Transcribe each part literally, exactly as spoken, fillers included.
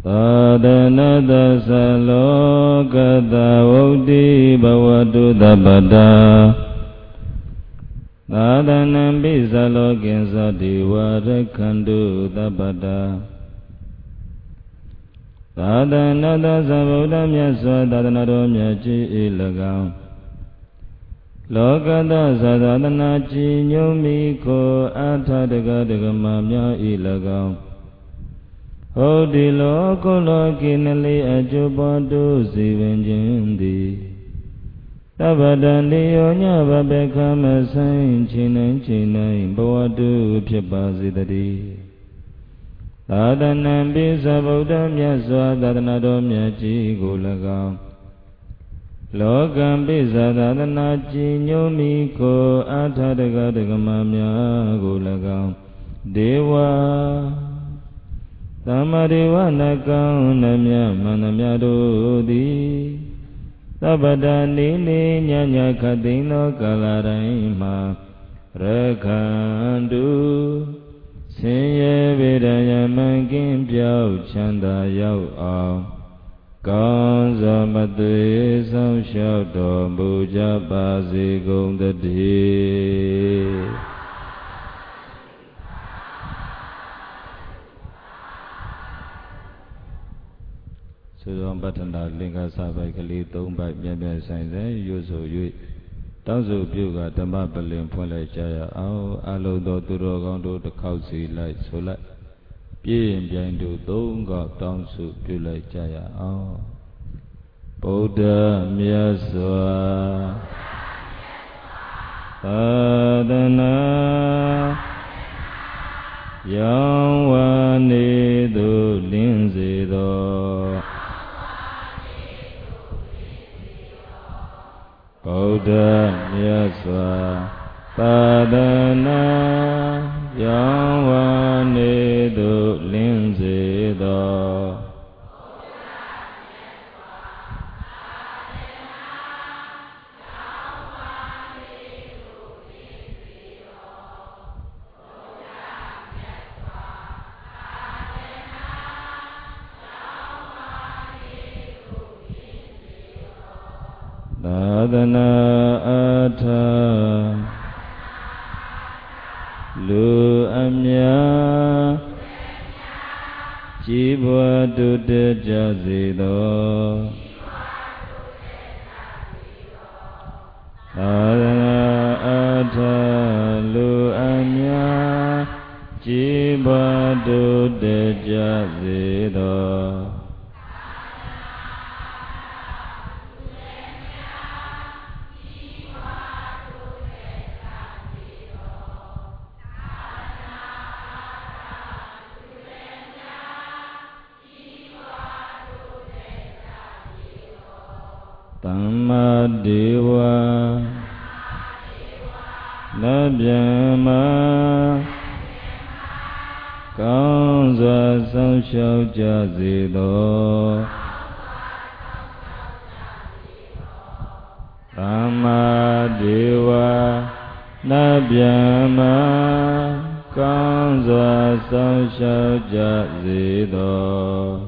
Sadhanata salokata vauddhi bhavatu tabbata Sadhanam bisalokin sadiva rakhantu tabbata Sadhanata sabuddha myaswa tadanaro myachi ilagam Lokata sadhana chi nyumiko atadaga dagama mya ilagam Hodi loko loki nali ajubadu sivenjindi Tabadandi yonya babeka masain chinai chinai bawadu pyapasidadi Tadanam bisa buddha myaswa tadanado myachi gulagam Lokam bisa tadana chi nyumiko atadaga dagama mya gulagam Dewa Samadeva nakam namya manamya dodi Sabada nini nyanya kadino kalaraima Rakhandu Sinye vidaya mangin pyao chanda yao ao Kaunza matue sam shao do buja basi gundati Sudam Patanda Linga Sabai Kali Tumbai Myamya Sainze Yusu Yui Tangsu Pyuga Dhamma Palim Phunlai Jaya Ao Alo Do Turo Gangdo Takausi Lai Solai Pyin Pyaindu Tunga Tangsu Pyulai Jaya Ao Buddha Myaswa Sadhana Yang Wani Du Linzi Do Buddha Myaswa Sadhana Yang Wani Du Linzi Do Sadhana Atha Lu Amya Jibwa Dutta Jazido Sadhana Atha Lu Amya Jibwa Dutta Jazido Tamma Deva Nabhyama Kaunza Samshau Jazido Tamma Deva Nabhyama Kaunza Samshau Jazido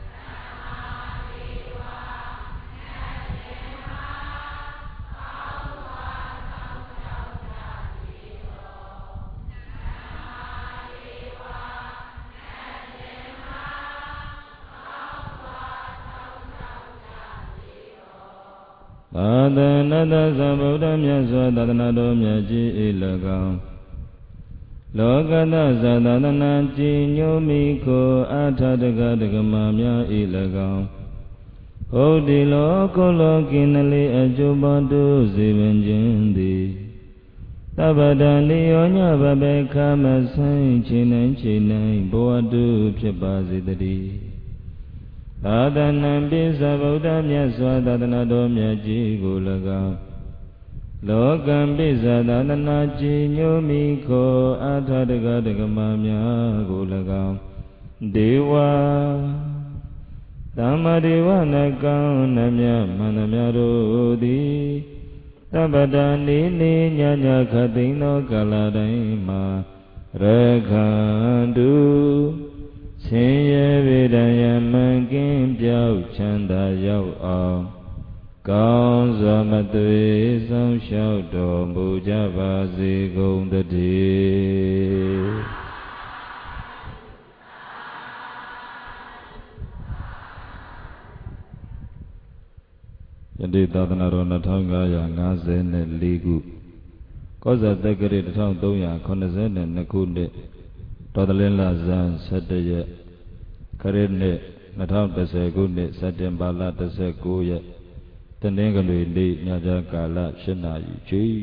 Sadhanata sabuddha myaswa tadanado myachi ilagam Lokata sadhana chi nyumiko atadaga dagama mya ilagam Hodi loko loki nali ajubadu sivenjindi Tabadandi yonya babeka masain chinai chinai bawadu pyapasidadi Sadhanam bisa buddha myaswa tadanado myachi gulagam Lokam bisa tadana chi nyumiko atadaga dagama mya gulagam Dewa Samadeva nakam namya manamya dodi Sabada nini nyanya kadino kaladaima Rakhantu Sinye vidaya mangin အောင်ကောင်းစွာမသွေဆောင်လျှောက်တော်မူကြပါစေကုန်သတည်းယနေ့သာသနာတော်နှစ်ထောင်ငါးရာငါးဆယ်လေးခုကောဇာတက္ကရာတစ်ထောင်သုံးရာခုနှစ်ဆယ်နှစ်ခုနှစ်တော်သလင်းလဇန်ဆယ်တရက်ခရစ်နှစ်နှစ်ထောင်တစ်ဆယ်ခုနှစ်စက်တင်ဘာလတစ်ဆယ်ကိုရက်တနင်္ဂနွေနေ့ညချမ်းကာလရှစ်နာရီချိန်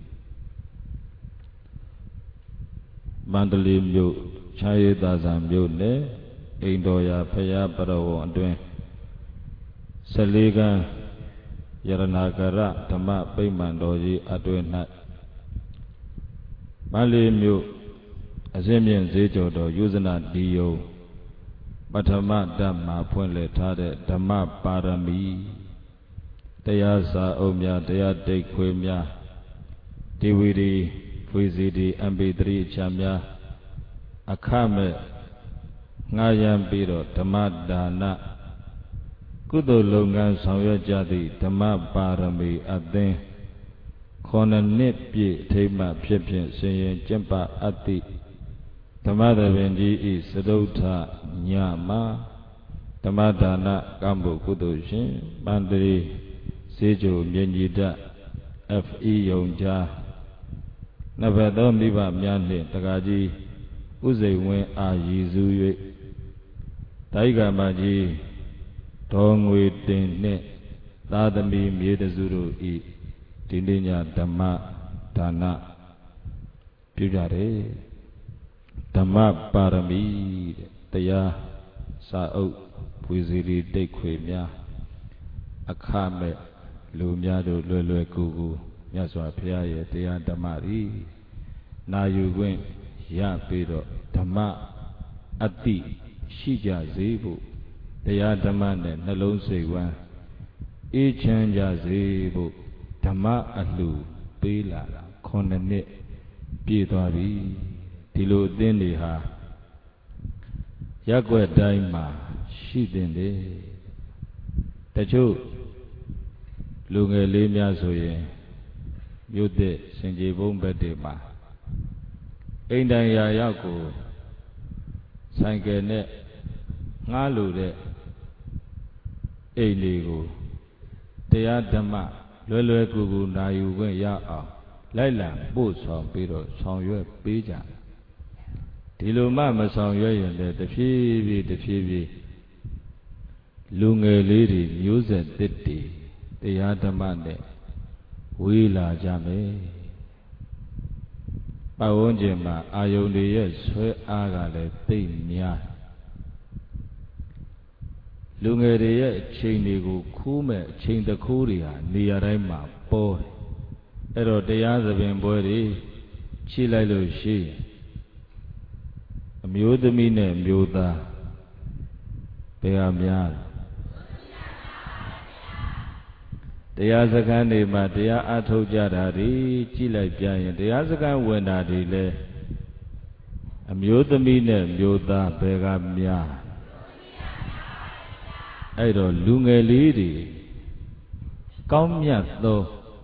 မန္တလေးမြို့ချာရီသာဇံမြို့နယ်အိမ်တော်ရာဖရာပရဝံအတွင်းဆယ်လေးကန်းယရနာကရဓမ္မပိမှန်တော်ကြီးအတွင်း၌မန္တလေးမြို့အစင်းမြင့်ဈေးကျော်တော်ယုဇနဒီယုံပထမဓမ္မဖွင့်လှစ်ထားတဲ့ဓမ္မပါရမီတရားစာအုပ်များတရားတိတ်ခွေများဒီဝီဒီ ဗီ စီ ဒီ အမ် ပီ သရီ အချမ်းများအခမဲ့ငှားရမ်းပြီးတော့ဓမ္မဒါနကုသိုလ်လုပ်ငန်းဆောင်ရွက်ကြသည့်ဓမ္မပါရမီအသင်းခုနှစ်နှစ်ပြည့်အထိမ်းအမှတ်ဖြစ်ဖြင့်ဆင်ရင်ကျင့်ပအပ်သည့်ဓမ္မသဘင်ကြီးဤစတုထညမှာဓမ္မဒါနကမ္ဘောကုသိုလ်ရှင်ပန္တရီစေကျိုမြင့်ကြီးတ အက်ဖ် အီ ယုံကြားနှစ်ဘက်သောမိဘများနှင့်တကားကြီးဥစိန်ဝင်းအာရည်စု၍တိုင်းကမကြီးဒေါ်ငွေတင်နှင့်သာသမီမြေတစုတို့ဤဒီနေ့ညဓမ္မဒါနပြုကြတယ်ဓမ္မပါရမီတရားစာအုပ်ဖွေစီရီတိတ်ခွေများအခမဲ့လူများတို့လွယ်လွယ်ကူကူမြတ်စွာဘုရားရဲ့တရားဓမ္မဤနာယူခွင့်ရပြီးတော့ဓမ္မအတိရှိကြစေဖို့တရားဓမ္မနဲ့နှလုံးစိတ်ဝမ်းအေးချမ်းကြစေဖို့ဓမ္မအလှပေးလာတာခုနှစ်နှစ်ပြည့်သွားပြီဒီလိုအသင်းတွေဟာရက်ွက်တိုင်းမှာရှိတင်တယ်တချို့လူငယ်လေးများဆိုရင်မြို့သစ်စင်ကြေဘုံဘက်တွေမှာအိမ်တိုင်ရာရောက်ကိုဆိုင်ကယ်နဲ့ငှားလို့တဲ့အိမ်တွေကိုတရားဓမ္မလွယ်လွယ်ကူကူနာယူခွင့်ရအောင်လိုက်လံပို့ဆောင်ပြီးတော့ဆောင်ရွက်ပေးကြဒီလိုမှမဆောင်ရွက်ရင်လည်းတဖြည်းဖြည်းတဖြည်းဖြည်းလူငယ်လေးတွေမျိုးဆက်သစ်တွေတရားဓမ္မနဲ့ဝေးလာကြမယ်ပတ်ဝန်းကျင်မှာအာယုန်တွေရဲ့ဆွဲအားကလည်းသိပ်များလူငယ်တွေရဲ့အချိန်တွေကိုခိုးမဲ့အချိန်တခိုးတွေဟာနေရာတိုင်းမှာပေါ်တယ်အဲ့တော့တရားသဘင်ပွဲတွေခြိလိုက်လို့ရှိရင်အမျိုးသမီးနဲ့မျိုးသားဘယ်ဟာများတရားစခန်းတွေမှာတရားအထုတ်ကြတာတွေကြည့်လိုက်ပြရင်တရားစခန်းဝင်တာတွေလဲအမျိုးသမီးနဲ့မျိုးသားဘယ်ကများအဲ့တော့လူငယ်လေးတွေကောင်းမြတ်သော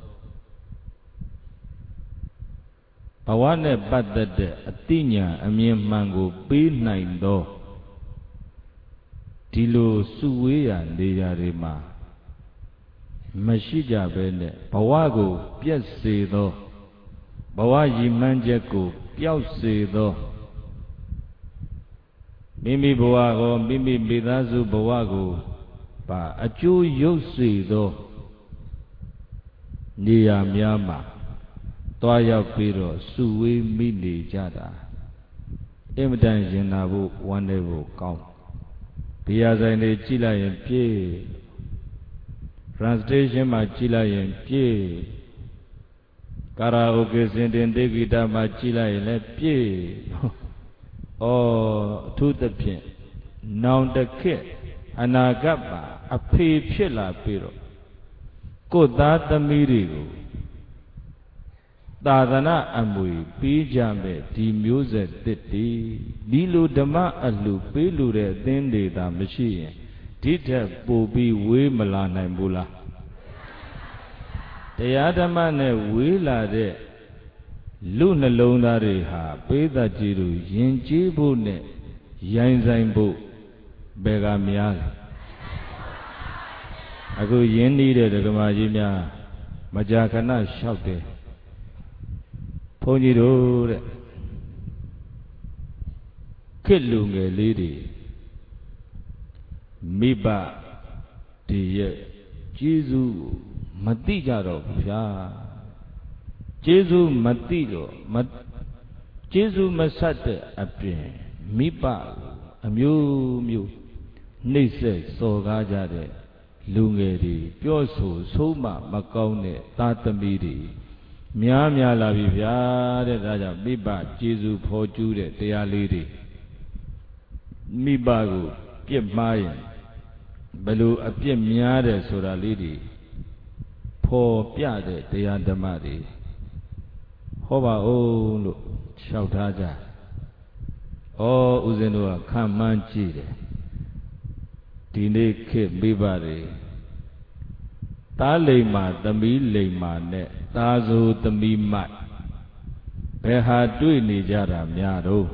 ဘဝနဲ့ပတ်သက်တဲ့အသိဉာဏ်အမြင်မှန်ကိုပေးနိုင်သောဒီလိုစုဝေးရာနေရာတွေမှာမရှိကြဘဲနဲ့ဘဝကိုပြည့်စေသောဘဝရည်မှန်းချက်ကိုပျောက်စေသောမိမိဘဝကိုမိမိမိသားစုဘဝကိုပါအကျိုးရုပ်စေသောနေရာများမှာတွားရောက်ပြီးတော့စုဝေးမိနေကြတာအင်မတန်ရင်နာဖို့ဝမ်းနည်းဖို့ကောင်းဘီယာဆိုင်တွေကြည့်လိုက်ရင်ပြည့် translation မှာကြည့်လိုက်ရင်ပြည့်ကာရာအိုကေစင်တင်တေဂီတာမှာကြည့်လိုက်ရင်လည်းပြည့်ဩအထူးသဖြင့်နောင်တခေတ်အနာဂတ်မှာအဖေဖြစ်လာပြီးတော့ကိုယ်သားသမီးတွေကိုသာသနာအမွေပေးကြမဲ့ဒီမျိုးဆက်တစ်တည်ဒီလိုဓမ္မအလှပေးလို့တဲ့အသင်းတွေသာမရှိရင်ဒ Dita Bobi we Malana Bula. The Adamane Willa de Luna Lona Reha, Peda Jiru, Yinjibune, Yanzaimbo, Begamial. I go yen needed a Gamajimia, Majakana shouted. Pony road Kilunga lady Miba de Jesu Matijaro Pia Jesu Matido Mat Jesu Masate Apin Miba Amu Mu Nise Sogajade Lungeri Pioso Soma Macaune Tatamidi Mia Mia La Vivia de Raja Miba Jesu Poju de Tea Lady Mibago Pip Mayan Belu a Pip Mia de Sora Lady Po Pia de Tea Damadi Hoba O look Shautaja O Uzenua Kamanchi Dine Kip Bibari Tale ma Tami Lema ne Tazo Tami mat Beha Dui Nijara Miado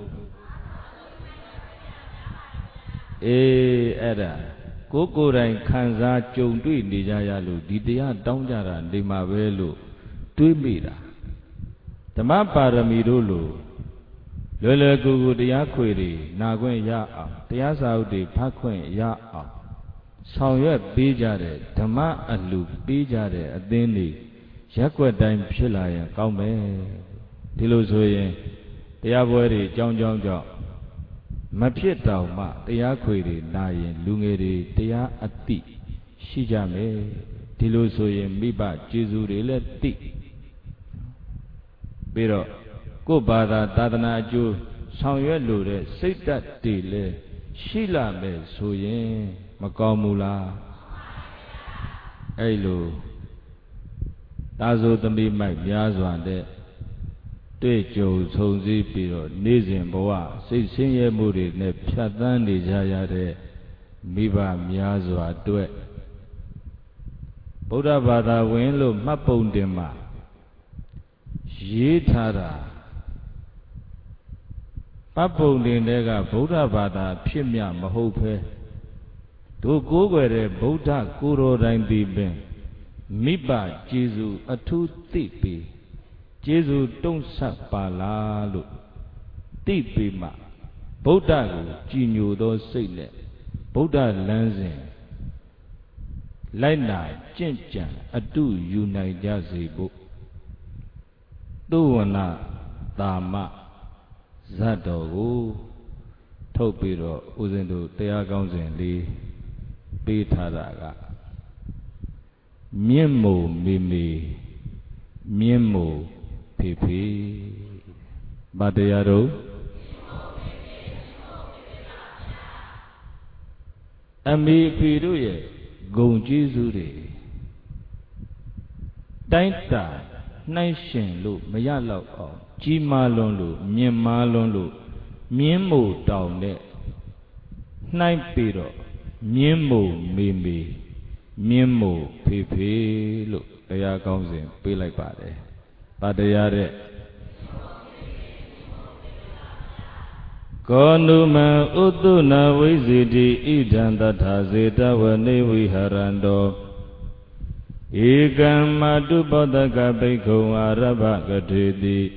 E Era Koko Rain Kanza Chung Dui Nijayalu Didia Donjara Lima Velu Dui Mira Tama Paramidulu Lele Gugu Dia Quiri Naguen Ya Tia Saudi Pakuen Ya Sauye Bijare Tama Alu Bijare Adini Yakwa Dime Pilaya Kaume Dilusoye Tia Wari Jong Jong Jong Mapieta Ma Tia Quiri Nayan Lungeri Tia Ati Shijame Dilusoye Miba Jesu Relati Biro Kubada Tadana Ju Sauye Lure Sita Dile Shila Me Soye Makamula Elo Tazo Tambi Mike Yazwande Tejo Sonzi Piro Nizim Boa Sixin Muri Ne Patan Nijaya de Miba Myazwa Dwe Buddha Bada Winlo Mapundima Yitara Papundinega Buddha Bada Pimya Mahope Do go where Buddha Kuro Randi Ben Miba Jesu Atu Tipi Jesu Don't Sapalalu Tipi Ma Buddha Ginu do Sile Buddha Lanzin Laina Chincha Atu Unite Jazibu Duana Dama Zadogu Topiro Uzendo Teagonzen Lee Pitaraga Miemo Mimi Miemo Pipi Badayaro Ami Piruye Gonjizuri Dainta Nation Lu Mayalo Jimalon Lu Miemalon Lu Miemo down there Nine Piro Miemo Mimi Miemo Pipi look they are going be like Bade Badayare Konuma Uduna Wizidi Idan that Hazita when they we harando Igam Madubadaka Beko Araba Gadidi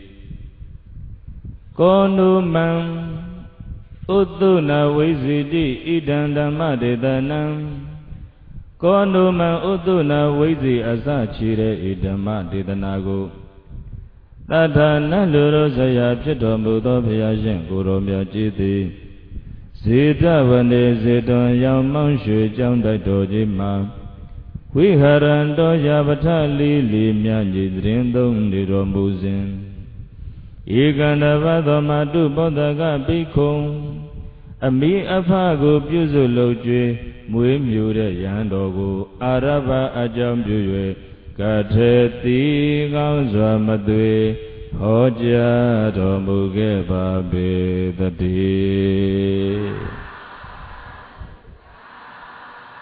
Konuma Uduna Wizidi Idan Damadedanam Konuma Uduna Wizi Asachire Idama Didanago Tata Naluro Saya Pito Mudo Piajan Guromya Jiti Zita Vande Ziton Yang Manshu Jang Daito Jima Wiharando Yabata Lili Myanji Drindong Niromuzin Iganda Vado Madu Bodaga Bikong Ami Afago Puzo Loje Mui Mure Yandogo Araba Ajam Jue Kateti Gauzwa Madwe Hoja Domuge Babe Dati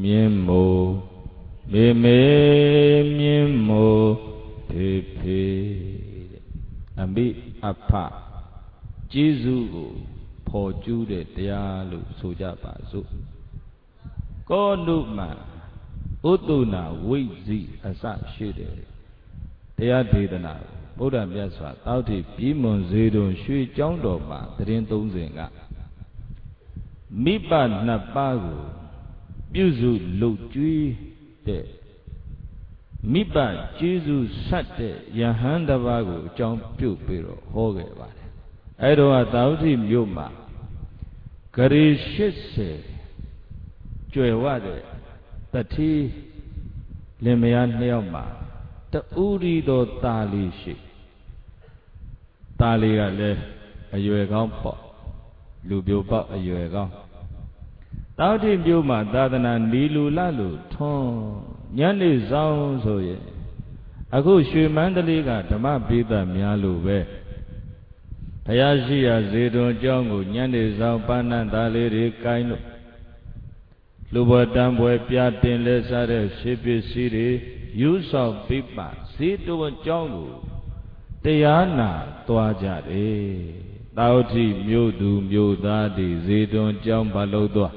မြင်းမို့မေမေမြင်းမို့ဖေဖေအမိအဖကျေးဇူးကိုဖော်ကျူးတဲ့တရားလို့ဆိုကြပါစို့ကောနုမဥတ္တနာဝိဇိအစရှိတယ်တရားဒေသနာဗုဒ္ဓမြတ်စွာတောက်တိပြည်မွန်စေတုံရွှေကျောင်းတော်မှာတရင်သုံးစဉ်ကမိဘနှစ်ပါးကိုပြုစုလုပ်ကျွေးတဲ့မိဘကျေးဇူးဆက်တဲ့ယဟန်တစ်ပါးကိုအကြောင်းပြုပြီးတော့ဟောခဲ့ပါတယ်အဲ့တော့တောက်တိမြို့မှာဂရေရှစ်ဆယ်ကျွယ်ဝတဲ့တတိလင်မယားနှစ်ယောက်မှာတူရီတော်ตาလေးရှိตาလေးကလည်းအရွယ်ကောင်းပေါ့လူပြိုပေါက်အရွယ်ကောင်းတောက်တိမြို့မှာသာသနာနီလူလလူထွန်းညနေဆောင်ဆိုရင်အခုရွှေမန္တလေးကဓမ္မပိဋကများလို့ပဲဘုရားရှိရာဇေတုံကျောင်းကိုညနေဆောင်ပန်းနန်းသားလေးတွေကိုင်းလို့လူဘဝတံပွဲပြတင်လဲစားတဲ့ရှေးပစ္စည်းတွေယူဆောင်ပိပဇေတုံကျောင်းကိုတရားနာသွားကြတယ်တောက်တိမြို့သူမြို့သားတွေဇေတုံကျောင်းဘာလို့သွား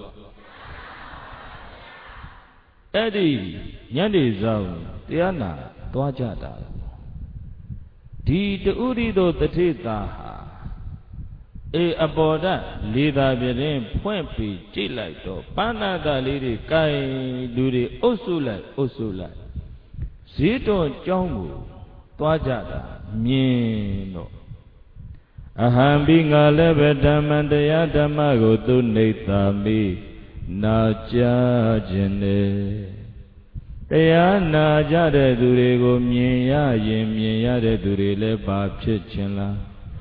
အဲ့ဒီညနေဆောင်တရားနာသွားကြတာဒီတူရီတို့တထေတာဟာအေအပေါ်ဓာတ်လေသာပြင်းဖွင့်ပြီးကြည့်လိုက်တော့ပဏ္ဏတာလေးတွေကိုင်လူတွေအုပ်စုလိုက်အုပ်စုလိုက်ဇေတုံကျောင်းကိုသွားကြတာမြင်တော့အဟံဘိငါလည်းပဲဓမ္မတရားဓမ္မကိုသူနေသာမိနာကြားခြင်းနဲ့တရားနာကြတဲ့သူတွေကိုမြင်ရရင်မြင်ရတဲ့သူတွေလည်းဘာဖြစ်ခြင်းလား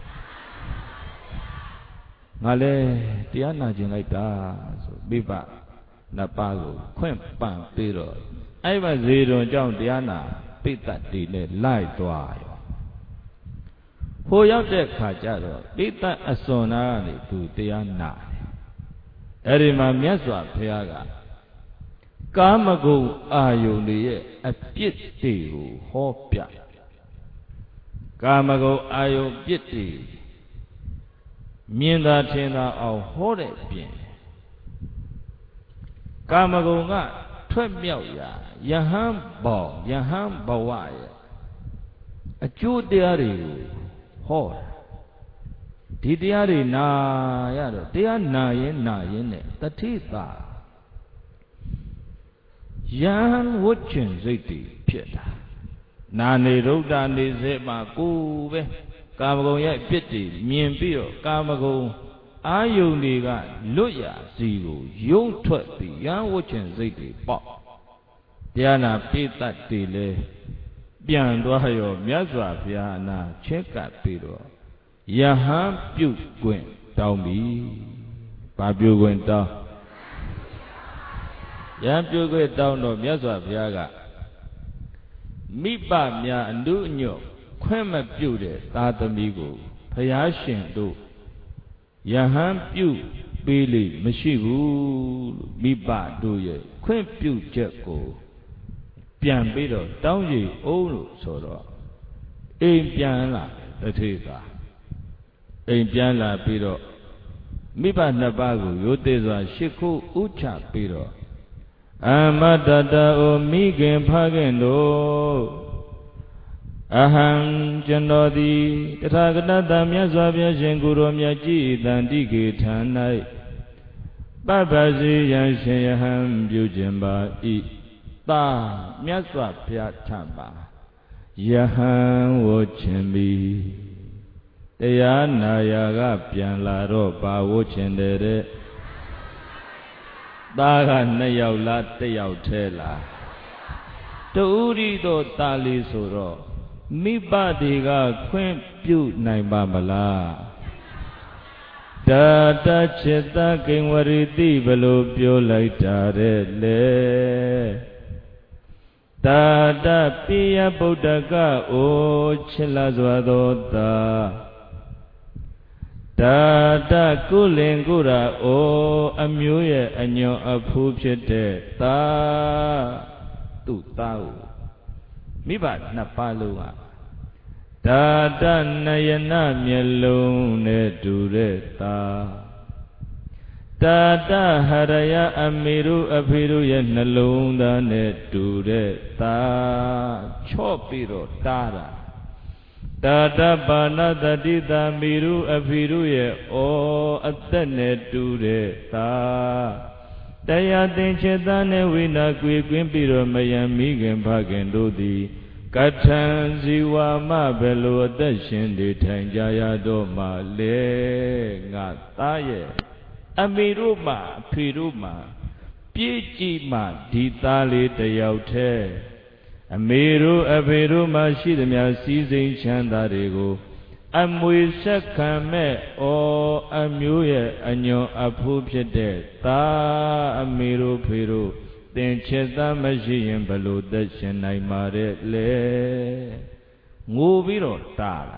ငါလည်းတရားနာခြင်းလိုက်တာဆိုပြပနှစ်ပါးကိုခွင့်ပန်ပြီးတော့အဲ့ဘဇေတုံကြောင့်တရားနာပိဋကတိနဲ့လိုက်သွားရောဟိုရောက်တဲ့ခါကျတော့ပိဋကအစွန်နာကနေသူတရားနာတယ်အဲ့ဒီမှာမြတ်စွာဘုရားကကာမဂုဏ်အာယုန်တွေရဲ့အပြစ်တွေကိုဟောပြကာမဂုဏ်အာယုန်ပြစ်တွေမြင်သာထင်သာအောင်ဟောတဲ့ပြင်ကာမဂုဏ်ကထွက်မြောက်ရာယဟန်ဘောင်ယဟန်ဘဝရဲ့အကျိုးတရားတွေကိုဟောတာဒီတရားတွေနာရတော့တရားနာရင်နာရင်နဲ့တတိတာယဟန်ဝတ်ကျင်စိတ်တွေဖြစ်တာနာနေရုဒ္ဓနေစေမှာကိုယ်ပဲကာမဂုဏ်ရဲ့ပြစ်တွေမြင်ပြီးတော့ကာမဂုဏ်အာယုန်တွေကလွတ်ရစီကိုယုံထွက်ပြီးယဟန်ဝတ်ကျင်စိတ်တွေပေါက်တရားနာပိဋကတွေလဲပြန်သွားရောမြတ်စွာဘုရားအနာချက်ကပ်ပြီးတော့ယဟန်ပြုတ်ခွင့်တောင်းပြီဘာပြုတ်ခွင့်တောင်းယဟန်ပြုတ်ခွင့်တောင်းတော့မြတ်စွာဘုရားကမိဘများအနုညွတ်ခွင့်မပြုတ်တဲ့သာသမီကိုဘုရားရှင်တို့ယဟန်ပြုတ်ပေးလိမရှိဘူးလို့မိဘတို့ရဲ့ခွင့်ပြုတ်ချက်ကိုပြန်ပြီးတော့တောင်းကြည့်အောင်လို့ဆိုတော့အိမ်ပြန်လာတထေသာအိမ်ပြန်လာပြီးတော့မိဘနှစ်ပါးကိုရိုသေစွာရှ िख ိုးဥချပြီးတော့အမတတအိုမိခင်ဖခင်တို့အဟံကျွန်တော်သည်တထာဂတတမြတ်စွာဘုရားရှင်ကိုယ်တော်မြတ်ကြည်တန်တိကေဌာ၌ပပ္ပစီယံရှင်ယဟံပြုခြင်းပါဤသာမြတ်စွာဘုရားထံပါယဟန်ဝတ်ခြင်းပြီတရားနာယာကပြန်လာတော့ပါဝတ်ခြင်းတဲ့သားကနှစ်ယောက်လားတစ်ယောက်ထဲလားတူရီတော့ตาလေးဆိုတော့မိဘတွေကခွင့်ပြုနိုင်ပါမလားဒါတจิตကိဉ္ဝရီတိဘလို့ပြောလိုက်တာတဲ့လေတာတပိယဗုဒ္ဓကအိုချစ်လာစွာသောသာ Da da kulingura o amyoye anyo apupjete ta tu tau miba napaluwa da da nayana myalung ne dure ta da da haraya amiru apiru ye nalung da ne dure ta chopiro tara Tata bana tatita miru apiru ye o atane ture ta Taya tincheta ne vina kwi kwimpiro mayamigen bhagen dodi Kathan ziwa ma belo atashin de thanjaya do ma le nga taye Amiru ma apiru ma Piji ma dita le tayaw the Amiru apiru ma shidamya sizing chandarego Amwe sakame o amyoye anyo apupjete ta amiru piru Tincheta mashiyin balo dashin naimare le Ngubiro tala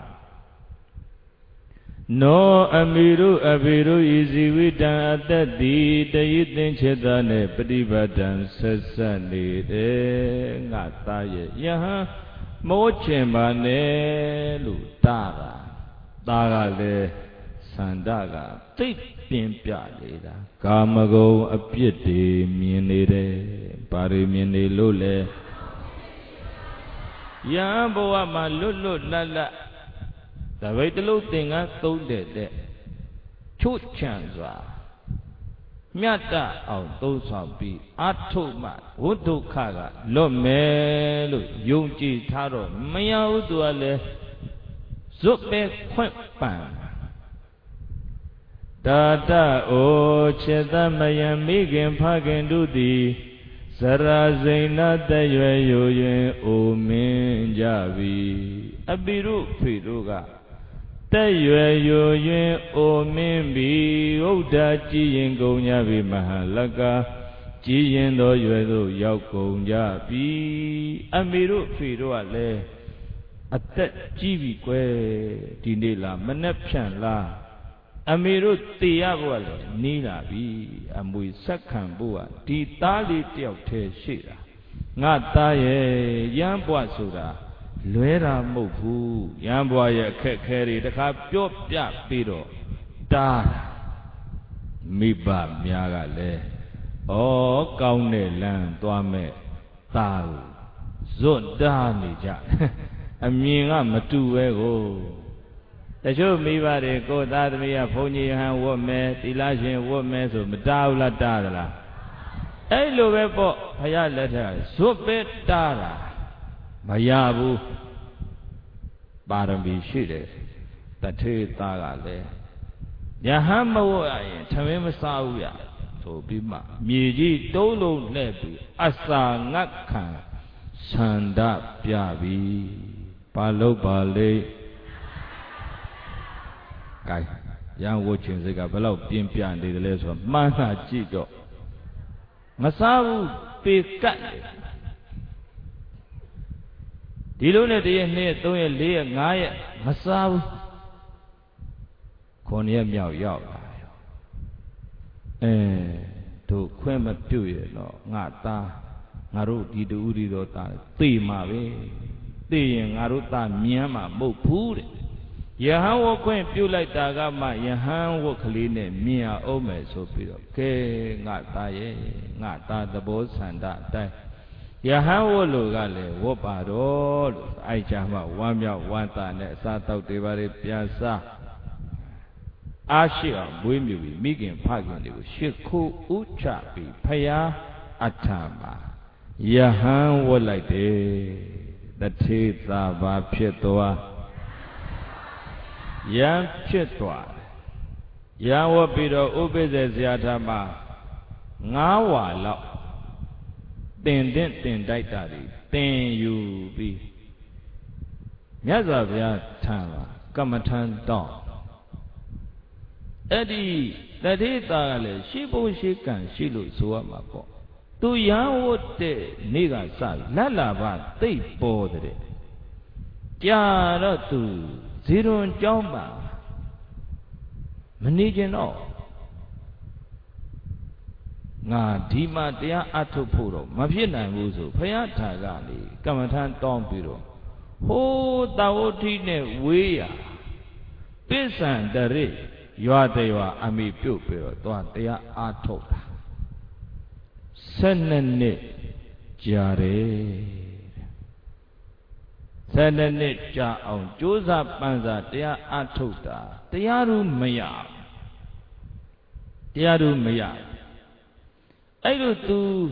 No amiru apiru izivitan atati tayi tincheta ne padibadan sasani de ngataye Yaha mochimba ne lu tara Tara le sandaga tit pimpya le da Kamago apyete mine de Pari mine lo le Yaha boa ma lulu lala Da wait a little thing I told it. Two chanza Miata out those of be Atoma, Udu Kaga, Lomelu, Yunji Taro, Mayauduale, Zupe Quimpan. Dada o Cheta Mayamigan Pagan Dudi, Sarazena Dayo O Min Javi, Abiru Piruga. Tayue yo yuen o mimbi Oda jiyin gongya bi mahalaka Jiyin do yue do yaw gongya bi Amiru firu ale Atat jibi kwe Dine la manap chan la Amiru tiya bua le Nila bi Amui sakhan bua Di tali tiyaw the shira Nga taye Yan bua sura Luera mofu, yambwa ya kekeri, daka pyo pya piro, da miba miaga le, o kaune lan toa me, tau, zon da ni ja, aminga matu ego. Tasho miba de ko dadmiya phonyi han wo me, tilashin wo me so mtau la da la. Ai lo be po, phaya letha, so be da la. Mayabu Barami Shide Tate Tagale Yahamawa Tamim Sauya So Bima Miji Dolo Nebi Asa Ngakan Sanda Piabi Palo Bale Kai Yang watching Zika Below Pimpian de Leso Mana Jido Masawu Pikat Di lo ne de ne three ye four ye five ye ma sa bu nine ye miao yaw la eh do khwin ma pyu ye no nga ta nga ro di tu di do ta te ma be te yin nga ro ta myan ma mot phu de yahan wo khwin pyu lai ta ga ma yahan wo khale ne myan aw me so pi do ke nga ta ye nga ta thabo sanda tai Yahan wo lo ga le wo pa do lo ai cha ma wan myaw wan ta ne sa tauk de ba de pyan sa a shi a mwe myu bi migin phagin de ko shit khu u cha bi phaya atha ma yahan wo lai de ta the ta ba phit twa yan phit twa yan wo pi do upise sia tha ma five wa law Tin tin tin dai ta di tin yu bi Myat Swa Bhuya than la Kamathan taw Edi Tade ta ga le shi bou shi kan shi lo so ya ma po Tu yan wot de ne ga sa lat la ba tai po de Kya ro tu Ziron chaung ma Manijino Nga Dima Tia Atupuro, Mafina Muzo, Payatagani, Kamatan Tompiro, Ho Taotine Wea, Pisan Dare, Yuadewa Ami Pupiro, Tuatea Atota. Senene Jare Senene Ja on Josa Panza, Tea Atota, Tearu Maya, Tearu Maya. I do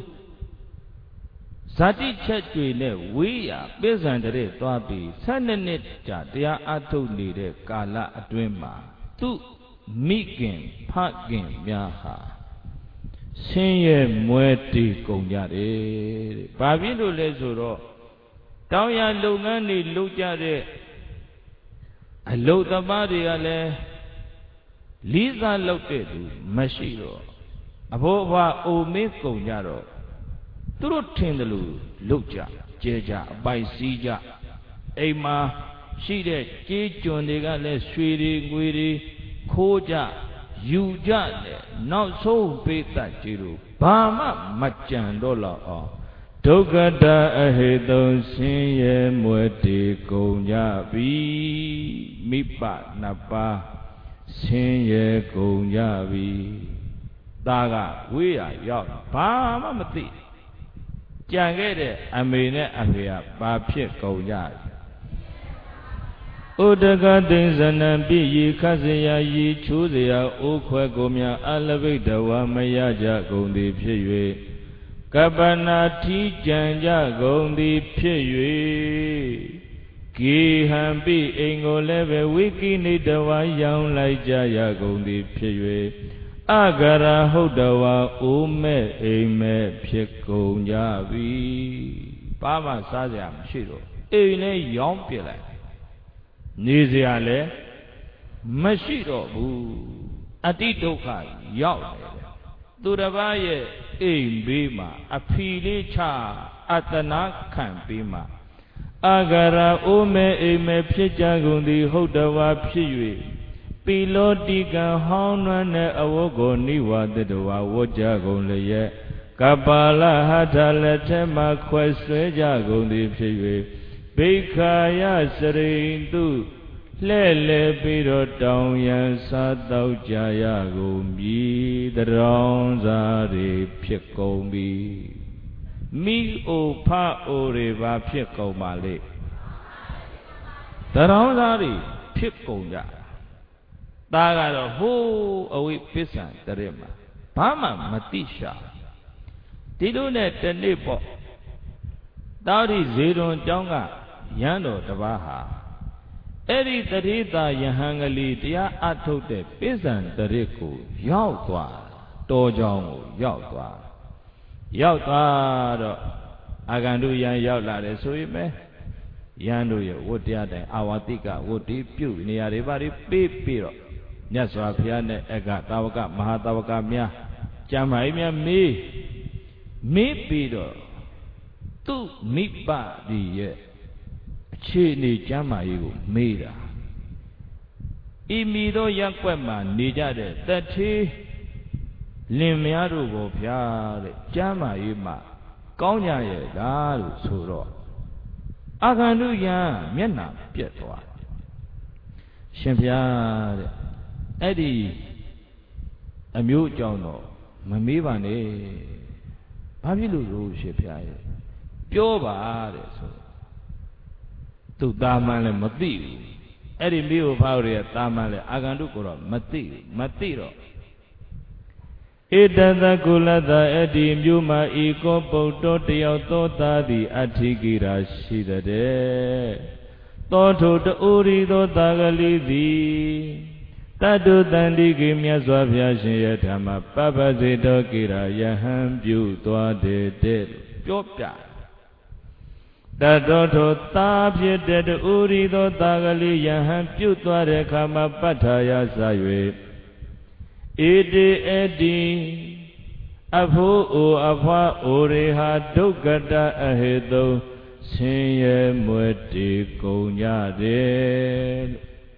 Sati Chatwine, we are Besan the Red Tobi, Sandanet Jatia Ato Lide, Gala Adwema, Tu Mikin, Parkin, Yaha. Senior Mueti Gonyade, Babino Lesuro, Tauya Lungani Lujade, I load the body ale, Lisa Lote, Mashiro. Abova o me Gonyaro, Turu Tindalu, Luja, Jeja, by Sija, Ema, Shide, Jijon, the Gale, Sweetie, Guidi, Koja, Yuja, not so big that Jiru, Bama, Machandola, Togada, Ahedo, Sinye, Mueti, Gonya, B, Mipa, Napa, Sinye, Gonya, B. Daga, we are young, Pama Mati. Jangade, I mean, Avia, Bapia Goya. Odaga Dinsan and Be ye Kazia ye Chuzia, Okwa Gomia, Alavida, Wamayaja, Gondi Pie. Kabana Ti Janja, Gondi Pie. Ki Hambi, Ingo Leve, Wiki Nidawa, young like Jaya, Gondi Pie. Agara Hodawa Ume Eme Pico Yavi Baba Sazam Shiro Ene Yom Pila Niziale Mashiro Bu Atitoka Yaw Durabaye Aim Bima Apili Cha Atana Kan Bima Agara Ume Eme Pijagundi Hodawa Piwi Pilotika Honane Awogo Niwa Dedoa Wojagon Leye Kabala Hatale Tema Queseja Gondi Piwe Bikaya Serindu Lele Piro Down Yan Satau Jaya Gombi the Ronzari Pikombi Mi O Pa Oreva Pikomale the Ronzari Pikomja Daga ho away pisan terima. Pama matisha. Tidune tenipo. Dari zero jonga yano tabaha. Eri tarita yahangali dia atote pisan teriku yau tua tojong yau tua yau tua do agandu yang yau lare suime. Yandu ye wotia de awatika woti piu ni aribari pipiro. Nyaswa Piane Ega Tawaka Mahatawaka Mia Jamai Mia Me Me Pido Tu Mipa Di Chini Jamai Mira Imido Yakwema Nijade Tati Limiaru Go Piare Jamai Ma Konya Ye Daru Suro Agandu Ya Miena Pietwa Shempiare Eddie a mute jono, Mamivane Pavilu ship Pure bad to Daman and Mati Eddie Mio Pauri at Tamale Agandukura Mati Matiro Ida Kulada Eddie Muma Iko Poto Tota the Atigira Shida de Toto the Urido Tagali Tadu Tandiki Miaswavia Shiatama Papa Zito Kira Yaham Pu Tua de Dead Jopia Tadoto Tapia Dead Urido Tagali Yaham Pu Tua de Kama Pataya Saywe Edi Edi Afu O Afa Oreha Dogata Ahedo Sinye Mueti Konya de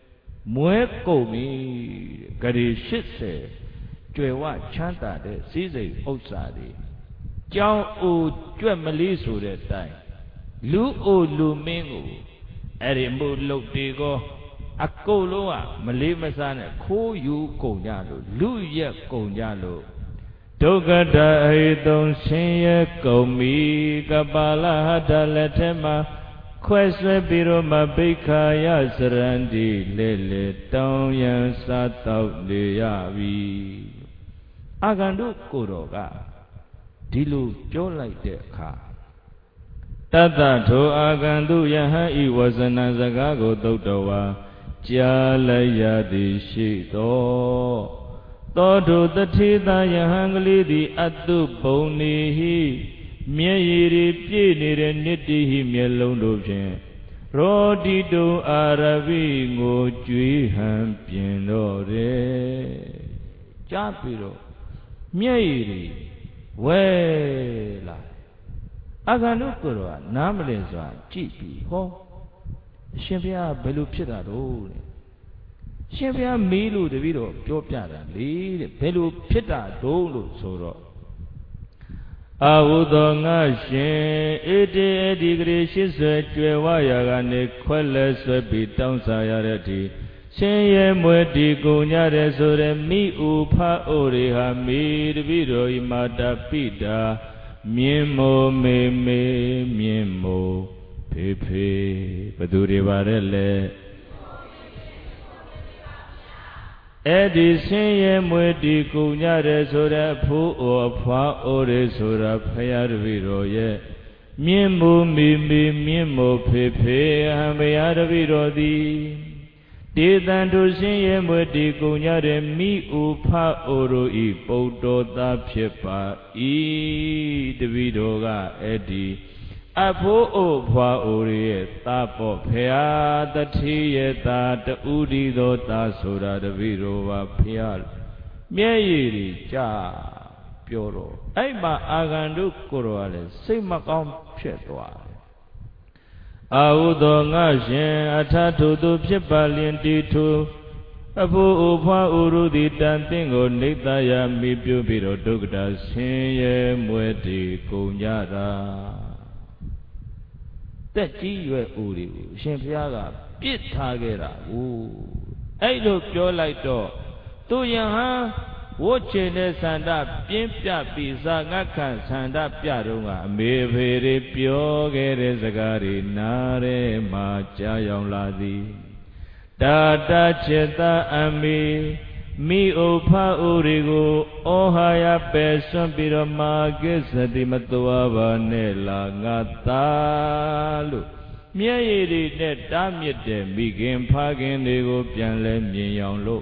မွဲကုန်ပြီဂရီရှစ်ဆယ်ကျွယ်ဝချမ်းသာတဲ့စည်းစိမ်ဥစ္စာတွေကြောင်းအိုကြွက်မလေးဆိုတဲ့အတိုင်းလူအိုလူမင်းကိုအဲ့ဒီမှုလုတ်တေကောအကုန်လုံးကမလေးမစားနဲ့ခိုးယူကုန်ကြလို့လူရက်ကုန်ကြလို့ဒုက္ခတအဟိတုံဆင်းရဲကုန်ပြီကပါလဟတလက်ထက်မှာခွဲဆွဲပြီးတော့မှဘိက္ခာယစရန္တိလေလေတောင်းရန်စားတောက်နေရပြီအာဂန္တုကိုတော်ကဒီလိုပြောလိုက်တဲ့အခါတတ္တထိုအာဂန္တုယဟန်ဤဝဇနစကားကိုသုတ်တော်ဝါကြားလိုက်ရသည်ရှိတော်သောထုတထေသာယဟန်ကလေးသည်အတုပုံနေဟိမျက်ရည်တွေပြည့်နေတဲ့နိတ္တိဟိမျက်လုံးတို့ဖြင့်ရောတိတုံအာရဝိငိုကြွေးဟန်ပြင်တော့တယ်ကြားပြီးတော့မျက်ရည်တွေဝဲလာအာဂန္တုကိုယ်တော်ကနားမလည်စွာကြည့်ပြီးဟောအရှင်ဘုရားဘယ်လိုဖြစ်တာတော့လဲရှင်ဘုရားမေးလို့တပည့်တော်ပြောပြတာလေတဲ့ဘယ်လိုဖြစ်တာတော့လို့ဆိုတော့အာဟုသောငါရှင်ဧတေအဒီဂရေရှစ်ဆွဲကျွယ်ဝရာကနေခွက်လက်ဆွဲပြီးတောင်းစားရတဲ့အထိရှင်ရဲ့မွေတီကုန်ကြတဲ့ဆိုတဲ့မိဥဖအိုတွေဟာမိတပည့်တော်ဤမာတာပိတာမြင်းမိုးမေမေမြင်းမိုးဖေဖေဘသူတွေပါတဲ့လဲအဲ့ဒီဆင်းရဲမွေတီကုန်ကြတဲ့ဆိုတဲ့အဖိုးအိုအဖွားအိုတွေဆိုတာဖယားတပည့်တော်ရဲ့မြင်းမိုးမေမေမြင်းမိုးဖေဖေဟံဖယားတပည့်တော်သည်ဒေသံတို့ဆင်းရဲမွေတီကုန်ကြတဲ့မိဥဖအိုတို့ဤပုတ္တောသားဖြစ်ပါဤတပည့်တော်ကအဲ့ဒီအဖိုးအိုဖွာအိုရဲ့သားပေါ့ဖယားတတိရဲ့သားတူဒီသောသားဆိုတာတပည့်တော်ပါဖယားမျက်ရည်တွေကြာပြောတော့အဲ့မှာအာဂန္တုကိုယ်တော်ကလည်းစိတ်မကောင်းဖြစ်သွားတယ်အာဟုသောငါရှင်အထထုသူဖြစ်ပါလျင်တီထုအဖိုးအိုဖွာအိုတို့သည်တန်သင်ကိုနေတယမိပြုပြီးတော့ဒုက္ခတာဆင်းရဲမွဲတီကုန်ကြတာတက်ကြီးရွယ်အိုတွေကိုအရှင်ဘုရားကပြစ်ထားခဲ့တာကိုအဲ့လိုပြောလိုက်တော့သူယဟန်ဝတ်ချင်တဲ့ဆန္ဒပြင်းပြပြီးဇာငတ်ခံဆန္ဒပြတော့ကအမေဖေတွေပြောခဲ့တဲ့စကားတွေနားထဲမှာကြားရောက်လာသည်တာတာจิตာအမေမိဥဖအိုတွေကိုဩဟာယပယ်စွန့်ပြီးတော့မာကိစ္စတိမသွားပါနဲ့လားငါသားလို့မျက်ရည်တွေနဲ့တားမြစ်တဲ့မိခင်ဖခင်တွေကိုပြန်လဲမြင်ရောင်လို့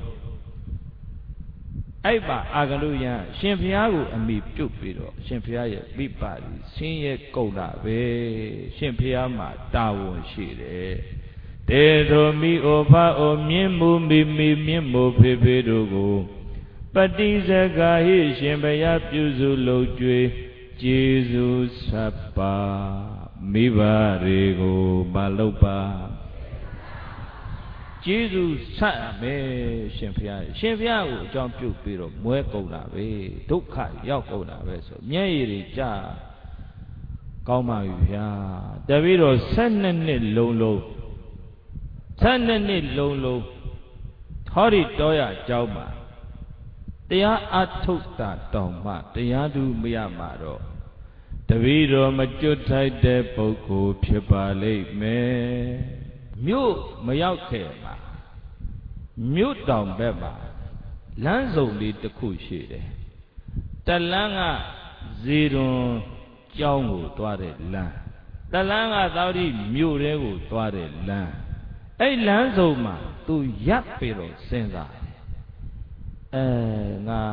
အဲ့ပါအာဂန္တုယံရှင်ဘုရားကိုအမိပြုတ်ပြီးတော့ရှင်ဘုရားရဲ့မိပါတိဆင်းရဲကုန်တာပဲရှင်ဘုရားမှာတာဝန်ရှိတယ်တေသောမိဩဖအိုမြင့်မူမိမိမြင့်မို့ဖေဖေတို့ကိုပတိဇဂာဟိရှင်ဘုရားပြုစုလုပ်ကြွေကျေးဇူးဆပ်ပါမိဘတွေကိုမလုပ်ပါကျေးဇူးဆက်ရမယ်ရှင်ဘုရားရှင်ဘုရားကိုအကြောင်းပြုပြီးတော့မွဲကုန်တာပဲဒုက္ခရောက်ကုန်တာပဲဆိုမျက်ရည်တွေကြာကောင်းပါပြီဗျာတပည့်တော်၁၂နှစ်လုံးလုံး၁၂နှစ်လုံးလုံးဟောဒီတောရအကြောင်းမှာတရားအထုတ်တာတောင်မှတရားသူမရမှာတော့တပည့်တော်မကျွတ်ထိုက်တဲ့ပုဂ္ဂိုလ်ဖြစ်ပါလိမ့်မယ်မြို့မရောက်ခဲ့မှာမြို့တောင်ဘက်မှာလမ်းစုံလေးတစ်ခုရှိတယ်တလန်းကဇေဒွန်ကျောင်းကိုသွားတဲ့လမ်းတလန်းကသောတိမြို့တဲကိုသွားတဲ့လမ်းအဲ့လမ်းစုံမှာသူရပ်ပြီးတော့စဉ်းစားတယ်အဲငါ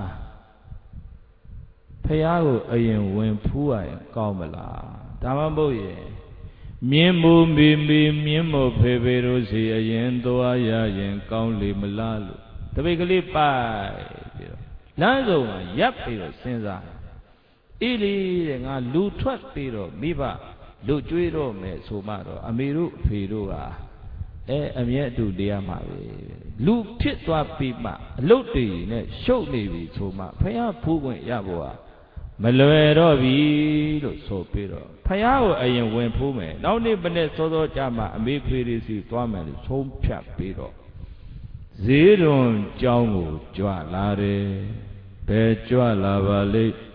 ဖះကိုအရင်ဝင်ဖူးရရင်ကောင်းမလားဒါမှမဟုတ်ရဲ့မြင်းမူမီမီမြင်းမို့ဖေဖေတို့စီအရင်သွားရရင်ကောင်းလေမလားလို့တပိတ်ကလေးပိုက်ပြီးတော့လမ်းစုံမှာရပ်ပြီးတော့စဉ်းစားအေးလေတဲ့ငါလူထွက်ပြီးတော့မိဘလူကျွေးတော့မယ်ဆိုမှတော့အမေတို့အဖေတို့ကအဲအမြဲအတူတရားမှာပဲလူဖြစ်သွားပြီးမှအလုတ်တည်နဲ့ရှုပ်နေပြီဆိုမှဖယားဖူးခွင့်ရဖို့ဟာမလွယ်တော့ပြီလို့ဆိုပြီးတော့ဖယားကိုအရင်ဝင်ဖူးမယ်နောက်နေ့မနေ့စောစောကြမှာအမေဖေးလေးစီသွားမယ်လို့ဆုံးဖြတ်ပြီးတော့ဈေးတွန်ကျောင်းကိုကြွလာတယ်ဘယ်ကြွလာပါလိမ့်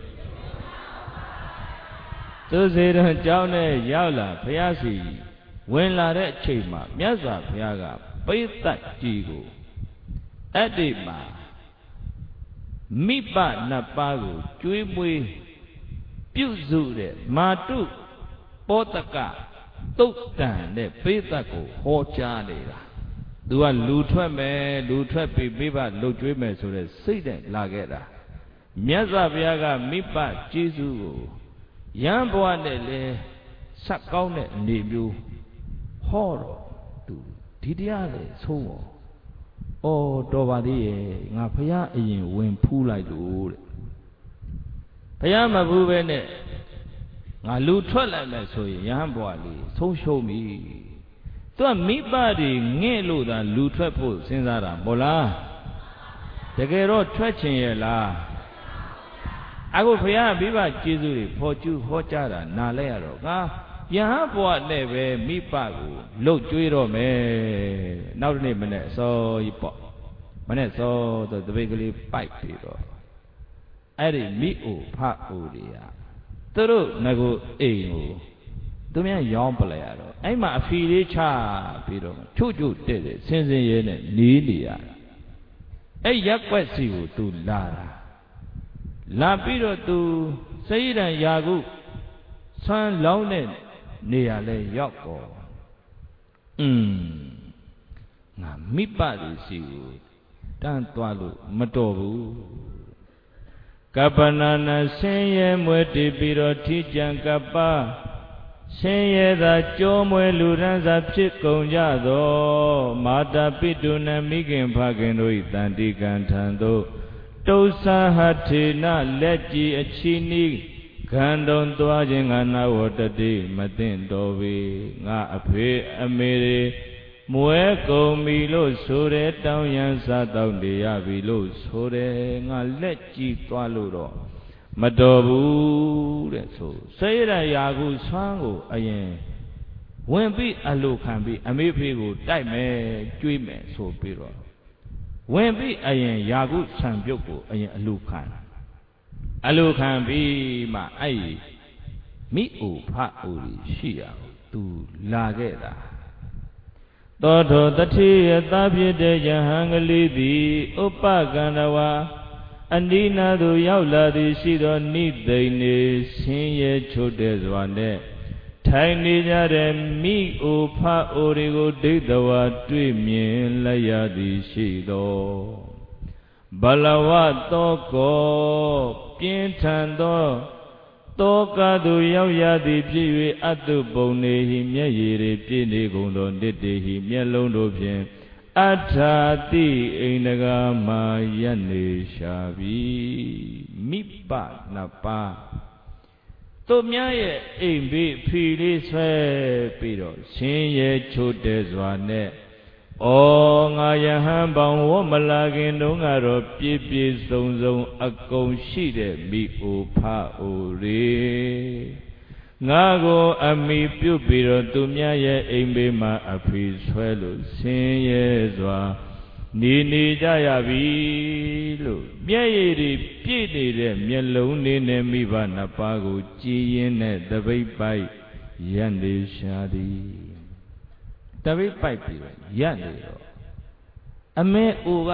သူဈေးတွန်ကျောင်းနဲ့ရောက်လာဖယားစီဝင်လာတဲ့အချိန်မှာမြတ်စွာဘုရားကပိဋကကြီးကိုအဲ့ဒီမှာမိဘနှစ်ပါးကိုကျွေးမွေးပြုစုတဲ့မာတုပောတကတုတ်တန်တဲ့ပိဋကကိုဟောကြားနေတာသူကလူထွက်မယ်လူထွက်ပြီးမိဘလှုပ်ကျွေးမယ်ဆိုတဲ့စိတ်နဲ့လာခဲ့တာမြတ်စွာဘုရားကမိဘကျေးဇူးကိုရဟန်းဘဝနဲ့လဲဆက်ကောင်းတဲ့အနေမျိုးဟောတော့သူဒီတရားလေဆုံးတော့ဩတော်ပါသေးရဲ့ငါဘုရားအရင်ဝင်ဖူးလိုက်လို့တဲ့ဘုရားမဖူးပဲနဲ့ငါလူထွက်လိုက်မယ်ဆိုရင်ရဟန်းဘဝလေးဆုံးရှုံးပြီသူကမိဘတွေငဲ့လို့သာလူထွက်ဖို့စဉ်းစားတာမို့လားတကယ်တော့ထွက်ချင်ရဲ့လားအခုဘုရားမိဘကျေးဇူးတွေဖော်ကျူးဟောကြားတာနားလဲရတော့ငါယဟန်ဘဝနဲ့ပဲမိဘကိုလှုပ်ကြွေးတော့မယ်နောက်တစ်နေ့မနေ့အစောကြီးပေါ့မနေ့စောတော့တပိတ်ကလေးပိုက်ပြီးတော့အဲ့ဒီမိအိုဖအိုတွေကသူတို့ငကိုအိမ်ကိုသူများရောင်းပလိုက်ရတော့အဲ့မှာအဖီလေးချပြီးတော့ချို့ချို့တဲ့တဲ့စင်စင်ရဲနဲ့နီးနေရအဲ့ရက်ွက်စီကိုသူလာတာလာပြီးတော့သူစိတ်ရန်ယာကုဆွမ်းလောင်းတဲ့နေရာလဲရောက်တော့อืมငါမိဘတွေစီကိုတန်းသွားလို့မတော်ဘူးကပ္ပနာနာဆင်းရဲမွဲတည်ပြီးတော့ထိကြံကပ္ပဆင်းရဲသာကြောမွဲလူရန်စာဖြစ်ကုန်ကြသောမာတာပိတုနမိခင်ဖခင်တို့၏တန်တိကံထံသို့တုဆာဟထေနလက်ကြည်အချီနီးခန္တုံသွားခြင်းငါနာဝတတိမသိတော်ပေငါအဖေအမေတွေမွဲကုန်ပြီလို့ဆိုတယ်တောင်းရန်စားတောင်းနေရပြီလို့ဆိုတယ်ငါလက်ကြည့်သွားလို့တော့မတော်ဘူးတဲ့ဆိုစေရရာကုဆွမ်းကိုအရင်ဝင်ပြီးအလိုခံပြီးအမေဖေကိုတိုက်မယ်ကျွေးမယ်ဆိုပြီးတော့ဝင်ပြီးအရင်ရာကုဆံပြုတ်ကိုအရင်အလိုခံအလိုခံပြီးမှအဲ့မိအိုဖအိုရှိရသူလာခဲ့တာသောထောတတိယသာဖြစ်တဲ့ယဟန်ကလေးသည်ဥပကန္တဝါအနိနာသို့ရောက်လာသည်ရှိသောနိသိန်နေဆင်းရဲချို့တဲ့စွာနဲ့ထိုင်နေကြတဲ့မိအိုဖအိုတွေကိုဒိဋ္ဌဝါတွေ့မြင်လိုက်ရသည်ရှိသောဘလဝသောကောပြင်းထန်သောတောကသို့ရောက်ရသည်ဖြစ်၍အတုပုံနေဟိမျက်ရည်တွေပြည့်နေကုန်သောနိတ္တေဟိမျက်လုံးတို့ဖြင့်အထာတိအိန္ဒကမာယနေရှာပြီမိပနှစ်ပါးသူများရဲ့အိမ်ဘေးဖီလေးဆွဲပြီးတော့ဆင်းရဲချို့တဲ့စွာနဲ့ဩငါယဟန်ပေါင်းဝမလာခင်တုန်းကတော့ပြည့်ပြည့်စုံစုံအကုန်ရှိတဲ့မိအိုဖအိုရေငါကိုအမိပြုတ်ပြီးတော့သူများရဲ့အိမ်ဘေးမှာအဖီဆွဲလို့ဆင်းရဲစွာနေနေကြရပြီလို့မျက်ရည်တွေပြည့်နေတဲ့မျက်လုံးလေးနဲ့မိဘနှစ်ပါးကိုကြည်ရင်နဲ့တပိတ်ပိုက်ရက်နေရှာသည်တပိတ်ပိုက်ပြီးတော့ရက်နေတော့အမေအိုက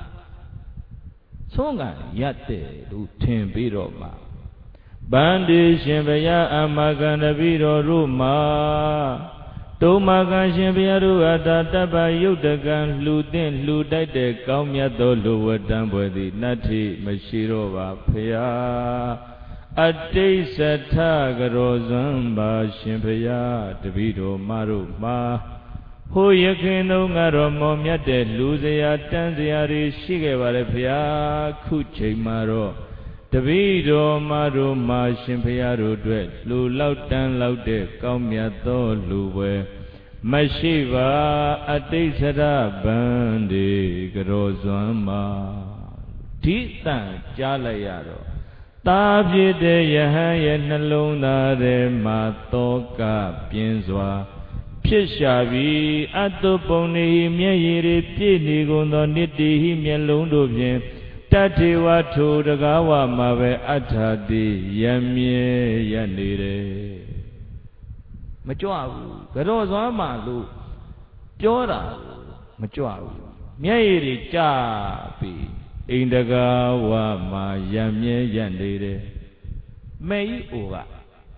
ဆုံးကရက်တဲ့လို့ထင်ပြီးတော့မှဗန္တိရှင်ဘုရားအမကန္တပိတော်တို့မှာတုံမကံရှင်ဘုရားတို့အတာတပ္ပယုတ်တကံလှူသင့်လှူတိုက်တဲ့ကောင်းမြတ်သောလူဝတ္တံဘွယ်သည်နတ္ထိမရှိတော့ပါဖရာအတိစ္ဆထကရောဇံပါရှင်ဘုရားတပိတော်မတို့မှာဟိုရခင်တုန်းကတော့မော်မြတ်တဲ့လူစရာတန်းစရာတွေရှိခဲ့ပါလေဖရာခုချိန်မှာတော့တပိတော်မတို့မှာရှင်ဘုရားတို့အတွက်လူလောက်တန်းလောက်တဲ့ကောင်းမြတ်သောလူပွဲ Mashiva Atisara Bandi Grozwama Tita Jalayaro Tabide Yahaya Naluna de Matoka Pienzwa Pishavi Atoponi Myayiri Pini Gundo Niti Himyalundo Bien Tatiwa to the Gawa Mave Atadi Yamye Yanire Machuavu, Garozamalu, Jora, Machuavu, Myayiri Chapi, Indagawa Ma Yamye Yanire May Uva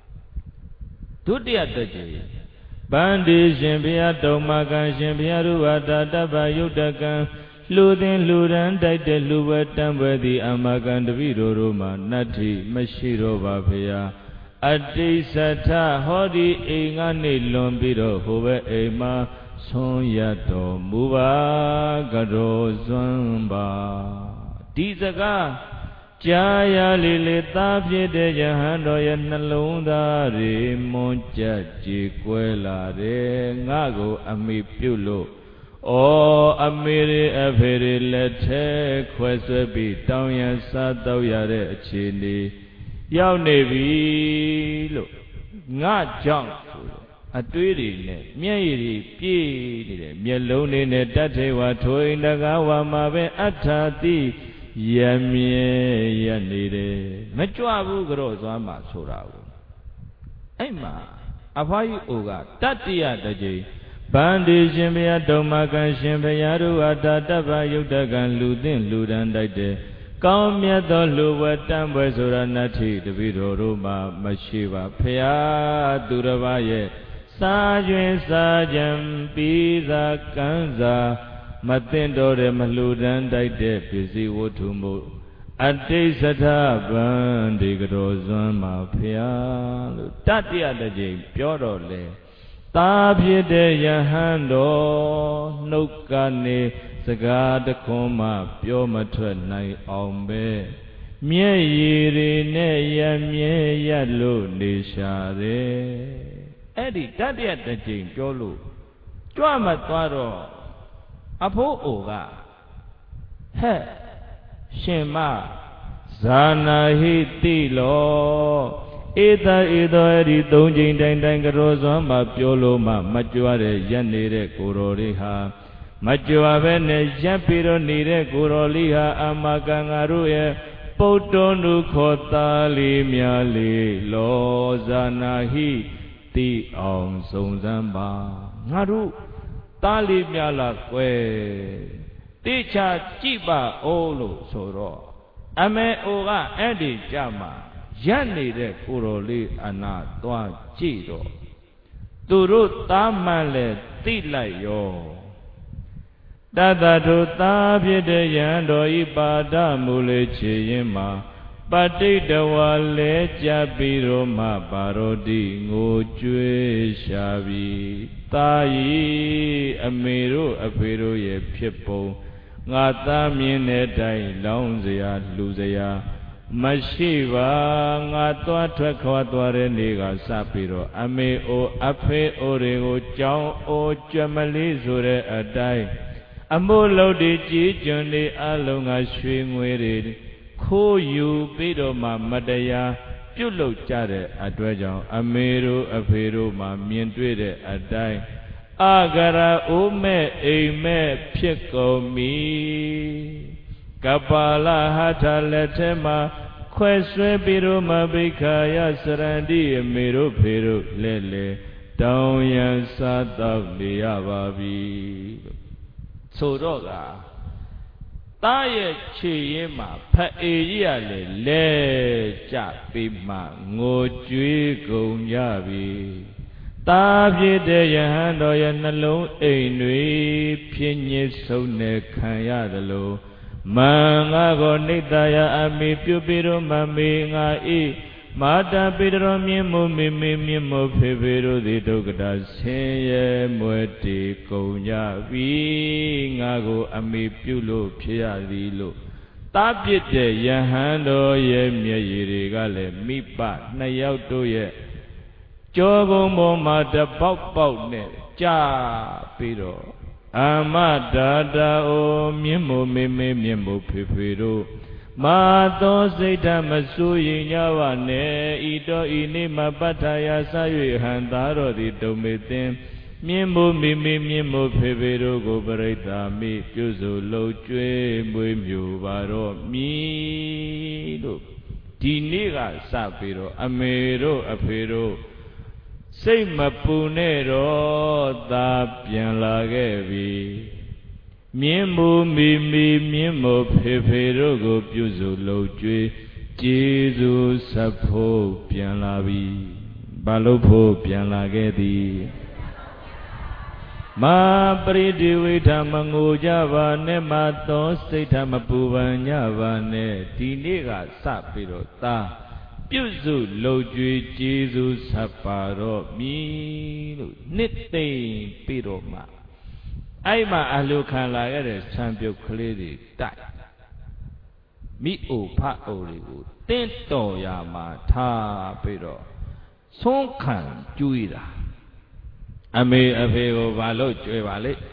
Tutia Taji Bandi Shimpia Domakan Shimpia Ruata Taba Yutakan Ludin Ludan Daite Luwetan Wedi Amakan Davido Roma Nati Mashiro Vapia Adi Sata Hodi Ingani Lombiro Hove Ema Sonyato Muba Garo Zamba Dizaga Jaya Lilita Pide Jahando Yanalunda Re Moncha Jikwela Re Ngago Ami Pulo O Amiri Averi Lete Quesebi Tauya Satau Yare Chini Yao Nevi Lo Nga Jang Atwiri Ne Myayiri Pi Myalone Ne Tate Watoi Nagawa Mabe Atati Yamye Yanire Machuavu Grozama Suravu Ema Avayu Uga Tatia Daji Bandi Shimbia Domakan Shimbia Ruata Taba Yutakan Ludin Ludan Daite Kaumya Doluwa Tambwe Suranati Davido Roma Mashiva Paya Duravaye Sajwe Sajam Pisa Kanza Matindo de Maludan Daite Pisi Wotumu Ati Sata Bandi Grozama Paya Tatia Daji Pioro Le Tabide Yahando Nukane Sagada Koma Piomatra Nai Ombe Myayiri Ne Yamye Yalu Nishare Edi Tatia Daji Piolu Tuama Tuaro Apo Oga He Shema Zana Hiti Lo Ita ita eri donjing dang dang Garozwa Ma Piolo Ma Machuare Yanire Kuroriha Machuavene Yampiro Nire Kuroliha Amakangaruye Potonu Kotali Miali Lo Zanahi Ti Aung Sonzamba Ngaru Tali Miala Kwe Ticha Chiba Olo Soro Ame Oga Edi Jama Yanni de Kuroli Ana Tua Chiro Turu Tamale Tilayo Dada to Tabi de Yando Ipada Mule Chiyima Pati Dawale Jabiro Ma Barodi Ngojue Shavi Tai Amiru Apiru Ye Pipo Ngata Mine Dai Launzia Luzia Mashiva Ngatua Twakawatware Niga Sapiro Ame O Ape Orego Chao O Jamali Zure Adai Amolo de Jijundi Alonga Swingwere Ko Yu Bido Ma Madaya Pulo Chare Adwajan Ameru Apero Ma Mientwere Adai Agara Ume Eme Pieko Mi Kapala Hata Letema Kweswe Biro Mabikaya Sarandi Miro Pero Lele Down Sata Liababi Soroga Taye Chiyema Paeya Le Japima Ngojui Gonyabi Tabi de Yahando Yanalo Enui Pinye Sone Kayadalo Manga go nitaya ami pupiro mami nga I Mata pidro mimu mimi mimu pipiro di dogda Senye mweti konya Vi nga go ami pulo pia dilo Tapite yahando ye myayiri gale Mipa na yauto ye Chogo mo mata pau pau ne cha pero amadada o miemo meme miemo pepero ma to seita masu yinya wa ne ito ini mapataya sayue hantaro di dometin miemo meme miemo pepero go berita mi pyusu lo cue mwe myo baro mi lo di ni ga sa pero amero aperoစိတ်မပူနဲ့တော့သာပြန်လာခဲ့ပြီမြင်းမူမီမီမြင်းမို့ဖေဖေတို့ကိုပြုစုလုပ်ကြွေးကျေးဇူးဆက်ဖို့ပြန်လာပြီဘာလို့ဖို့ပြန်လာခဲ့သည်မာပရိဒီဝိထမငိုကြပါနဲ့မသောစိတ်ထမပူပန်ကြပါနဲ့ဒီနေ့ကစပြီးတော့သာပြုစုလုပ်ကြွေးကျေးဇူးဆက်ပါတော့မည်လို့နှစ်သိမ့်ပြီးတော့မှအဲ့မှာအလှခံလာရတဲ့ဆံပြုတ်ကလေးတွေတိုက်မိအိုဖအိုတွေကိုတင်းတော်ရမှာထားပြီးတော့ဆုံးခံကျွေးတာအမေအဖေကိုဘာလို့ကြွေးပါလိမ့်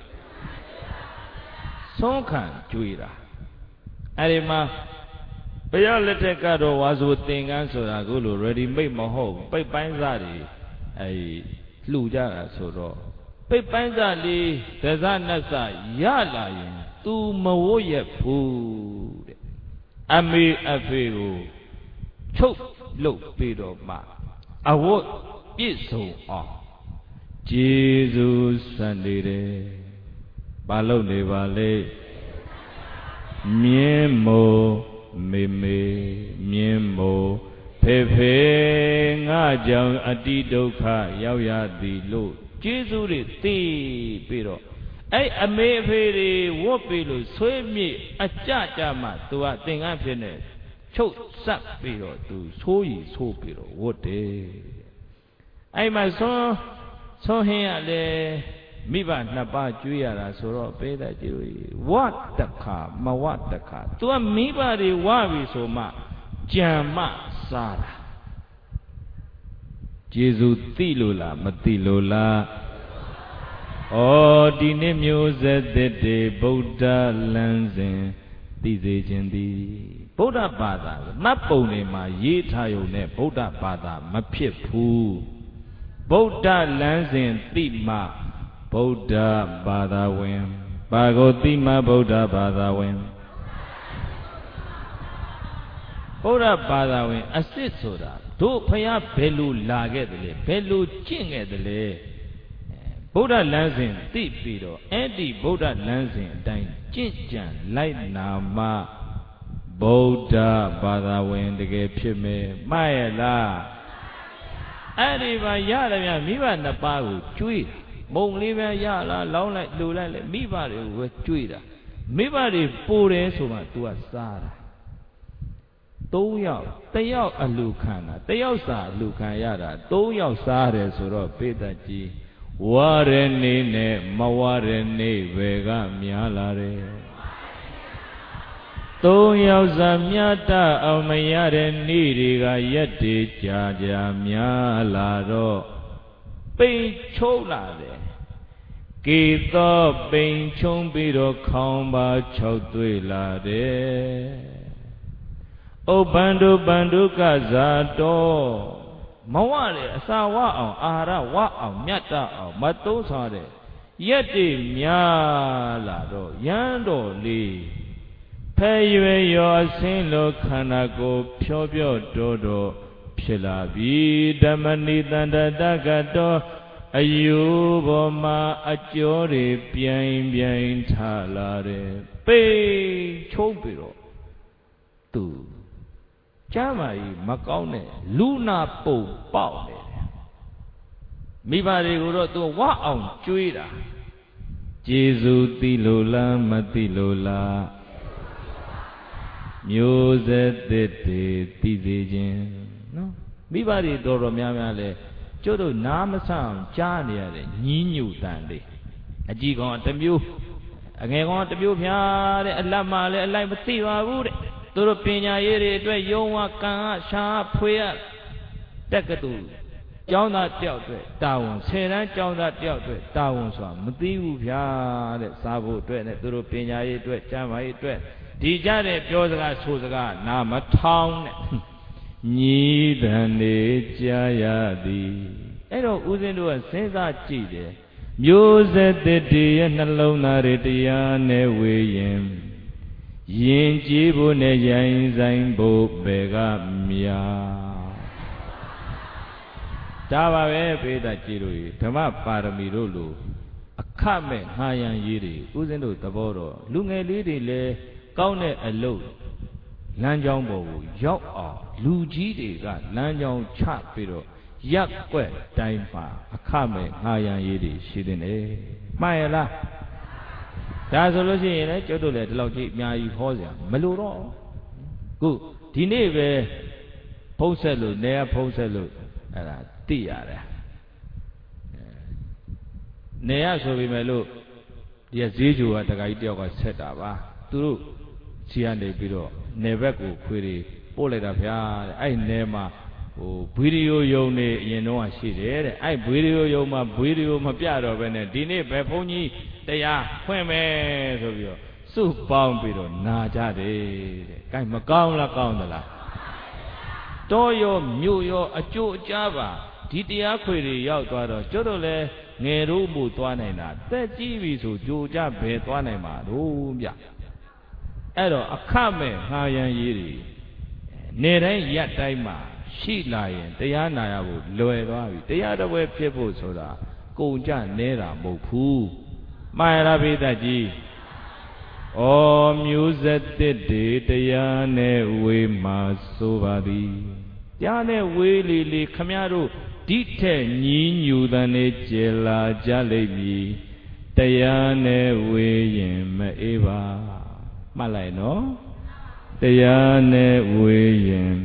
ဆုံးခံကျွေးတာအဲ့ဒီမှာဘုရားလက်ထက်ကတော့ဝါဆိုသင်္ကန်းဆိုတာကိုလို ready made မဟုတ်ပိတ်ပိုင်းစားတွေအဲလှူကြတာဆိုတော့ပိတ်ပိုင်းစားလေးဒဇနတ်စရလာရင် तू မဝတ်ရဘူးတဲ့အမေအဖေကိုချုပ်လုပ်ပြီးတော့မှအဝတ်ပြည့်စုံအောင်ကျေးဇူးဆန်နေတယ်ဘာလို့နေပါလဲမြင်းမို့မေမေမြင်းမို့ဖေဖေငါကြောင့်အတိဒုက္ခရောက်ရသည်လို့ကျေးဇူးတွေသိပြီးတော့အဲ့အမေအဖေတွေဝတ်ပြီးလို့ဆွေးမြေ့အကြကြမှသူကသင်္ကန်းဖြစ်နေချုပ်ဆက်ပြီးတော့သူဆိုးရီဆိုးပြီးတော့ဝတ်တယ်အဲ့မှာဆုံးဆုံးဟင်းရလေမိဘနှစ်ပါးကျွေးရတာဆိုတော့ပေးတဲ့ကြည့်လို့ဝတ်တခါမဝတ်တခါ तू ကမိဘတွေဝပြီဆိုမှကြံမစားတာကျေးဇူးသိလို့လားမသိလို့လားဩဒီနေ့မျိုးဆက်သစ်တွေဗုဒ္ဓလမ်းစဉ်သိစေခြင်းသည်ဗုဒ္ဓဘာသာမှတ်ပုံတွေမှာရေးထားရုံနဲ့ဗုဒ္ဓဘာသာမဖြစ်ဘူးဗုဒ္ဓလမ်းစဉ်သိမှဗုဒ္ဓဘာသာဝင်ဘာကိုသိမှဗုဒ္ဓဘာသာဝင်ဗုဒ္ဓဘာသာဝင်အစစ်ဆိုတာတို့ဖယားဘယ်လိုလာခဲ့တယ်လဲဘယ်လိုကျင့်ခဲ့တယ်လဲဗုဒ္ဓလမ်းစဉ်သိပြီးတော့အဲ့ဒီဗုဒ္ဓလမ်းစဉ်အတိုင်းကျင့်ကြံလိုက်နာမှဗုဒ္ဓဘာသာဝင်တကယ်ဖြစ်မယ်မှတ်ရလားအဲ့ဒီမှာရတယ်ဗျမိဘနှစ်ပါးကိုကျွေးမုံလေးပဲရလားလောင်းလိုက်လှူလိုက်လေမိဘတွေကိုပဲကျွေးတာမိဘတွေပိုတယ်ဆိုမှ तू ကစားတာသုံးယောက်တစ်ယောက်အလှခံတာတစ်ယောက်စာအလှခံရတာသုံးယောက်စားတယ်ဆိုတော့ပေတတ်ကြီးဝါရနေနဲ့မဝါရနေဘယ်ကများလာတယ်သုံးယောက်စာမြတ်တအောင်မရတဲ့နေ့တွေကရက်တွေကြာကြာများလာတော့ပိန်ချုံလာတယ်ကေသောပိန်ချုံပြီးတော့ခေါင်းပါ၆သွေးလာတယ်ဥပ္ပန္တုပန္တုကဇာတောမဝတယ်အစာဝအောင်အာဟာရဝအောင်မြတ်တအောင်မသုံးဆောင်တဲ့ရက်တွေများလာတော့ရမ်းတော်လေးဖဲရွယ်ရောအစင်းလိုခန္ဓာကိုယ်ဖြောဖြောတော်တော်ဖြစ်လာပြီဓမ္မနိတန္တတကတောအယူပေါ်မှာအကျော်တွေပြိုင်ပြိုင်ထလာတယ်ပိတ်ချုံးပြီးတော့သူကျမ်းမာကြီးမကောင်းတဲ့လူနာပုံပေါက်နေတယ်မိဘတွေကိုတော့သူဝအောင်ကျွေးတာကျေးဇူးသိလို့လားမသိလို့လားမျိုးဆက်သစ်တွေသိစေခြင်းနော်မိဘတွေတော်တော်များများလဲကျတို့နားမဆအောင်ကြားနေရတဲ့ညီးညူတန်လေးအကြီးကောင်တစ်မျိုးအငယ်ကောင်တစ်မျိုးဖျားတဲ့အလတ်မှလည်းအလိုက်မသိပါဘူးတဲ့သူတို့ပညာရေးတွေအတွက်ယုံဝကံကရှားဖွေရတက်ကတူကျောင်းသားတယောက်အတွက်တာဝန်ဆယ်တန်းကျောင်းသားတယောက်အတွက်တာဝန်ဆိုတာမသိဘူးဗျာတဲ့စားဖို့အတွက်နဲ့သူတို့ပညာရေးအတွက်ကျမ်းမာရေးအတွက်ဒီကြတဲ့ပြောစကားဆိုစကားနာမထောင်တဲ့ညီတန်နေကြားရသည်အဲ့တော့ဦးဇင်းတို့ကစဉ်းစားကြည့်တယ်မျိုးဆက်တည်းရဲ့နှလုံးသားတွေတရားနဲ့ဝေရင်ယဉ်ကျေးဖို့နဲ့ရိုင်းဆိုင်ဖို့ဘယ်ကမြာဒါပါပဲပိဋကကြည်တို့ဓမ္မပါရမီတို့လိုအခမဲ့ငှားရန်ရေးတွေဦးဇင်းတို့သဘောတော့လူငယ်လေးတွေလည်းကောင်းတဲ့အလုပ်လမ်းကြောင်းပေါ်ကိုရောက်အောင်လူကြီးတွေကလမ်းကြောင်းချပြီးတော့ရက်ွက်တိုင်းမှာအခမဲ့ငှားရန်ရေးတွေရှိတဲ့နေမှန်ရလားဒါဆိုလို့ရှိရင်လည်းကျုပ်တို့လည်းဒီလောက်ကြီးအများကြီးဟောစရာမလိုတော့ခုဒီနေ့ပဲဖုံးဆက်လို့နေရဖုံးဆက်လို့အဲ့ဒါသိရတယ်နေရဆိုပေမဲ့လို့ဒီကဈေးချိုကတခါကြီးတယောက်ကဆက်တာပါသူတို့စီကနေပြီးတော့နေဘက်ကိုခွေတွေပို့လိုက်တာဗျာတဲ့အဲ့နေမှာဟိုဗီဒီယိုယုံနေအရင်တော့ရှိတယ်တဲ့အဲ့ဗီဒီယိုယုံမှာဗီဒီယိုမပြတော့ဘဲနဲ့ဒီနေ့ပဲဘုန်းကြီးတရားဖွင့်မယ်ဆိုပြီးတော့စုပေါင်းပြီးတော့နာကြတယ်တဲ့။အဲ့မကောင်းလားကောင်းသလား။တောရောမြို့ရောအကျိုးအကြားပါဒီတရားခွေတွေရောက်သွားတော့ကျွတ်တော့လဲငယ်တို့မှုသွားနိုင်တာတက်ကြီးပြီဆိုကြိုကြဘယ်သွားနိုင်မှာတို့ဗျ။အဲ့တော့အခမဲ့ငှားရန်ရေးတွေနေတိုင်းရက်တိုင်းမှာရှိလာရင်တရားနာရဖို့လွယ်သွားပြီတရားတော်ပဲဖြစ်ဖို့ဆိုတာကုန်ကြနေတာမဟုတ်ဘူးမှန်လားပိဋကကြီးဩမျိုးဆက်တစ်တွေတရားနဲ့ဝေမှာဆိုပါသည်တရားနဲ့ဝေးလေလေခမရတို့ဒီထက်ညီညူတဲ့နေကျေလာကြလိမ့်မည်တရားနဲ့ဝေးရင်မအေးပါမှတ်လိုက်နော်တရားနဲ့ဝေးရင်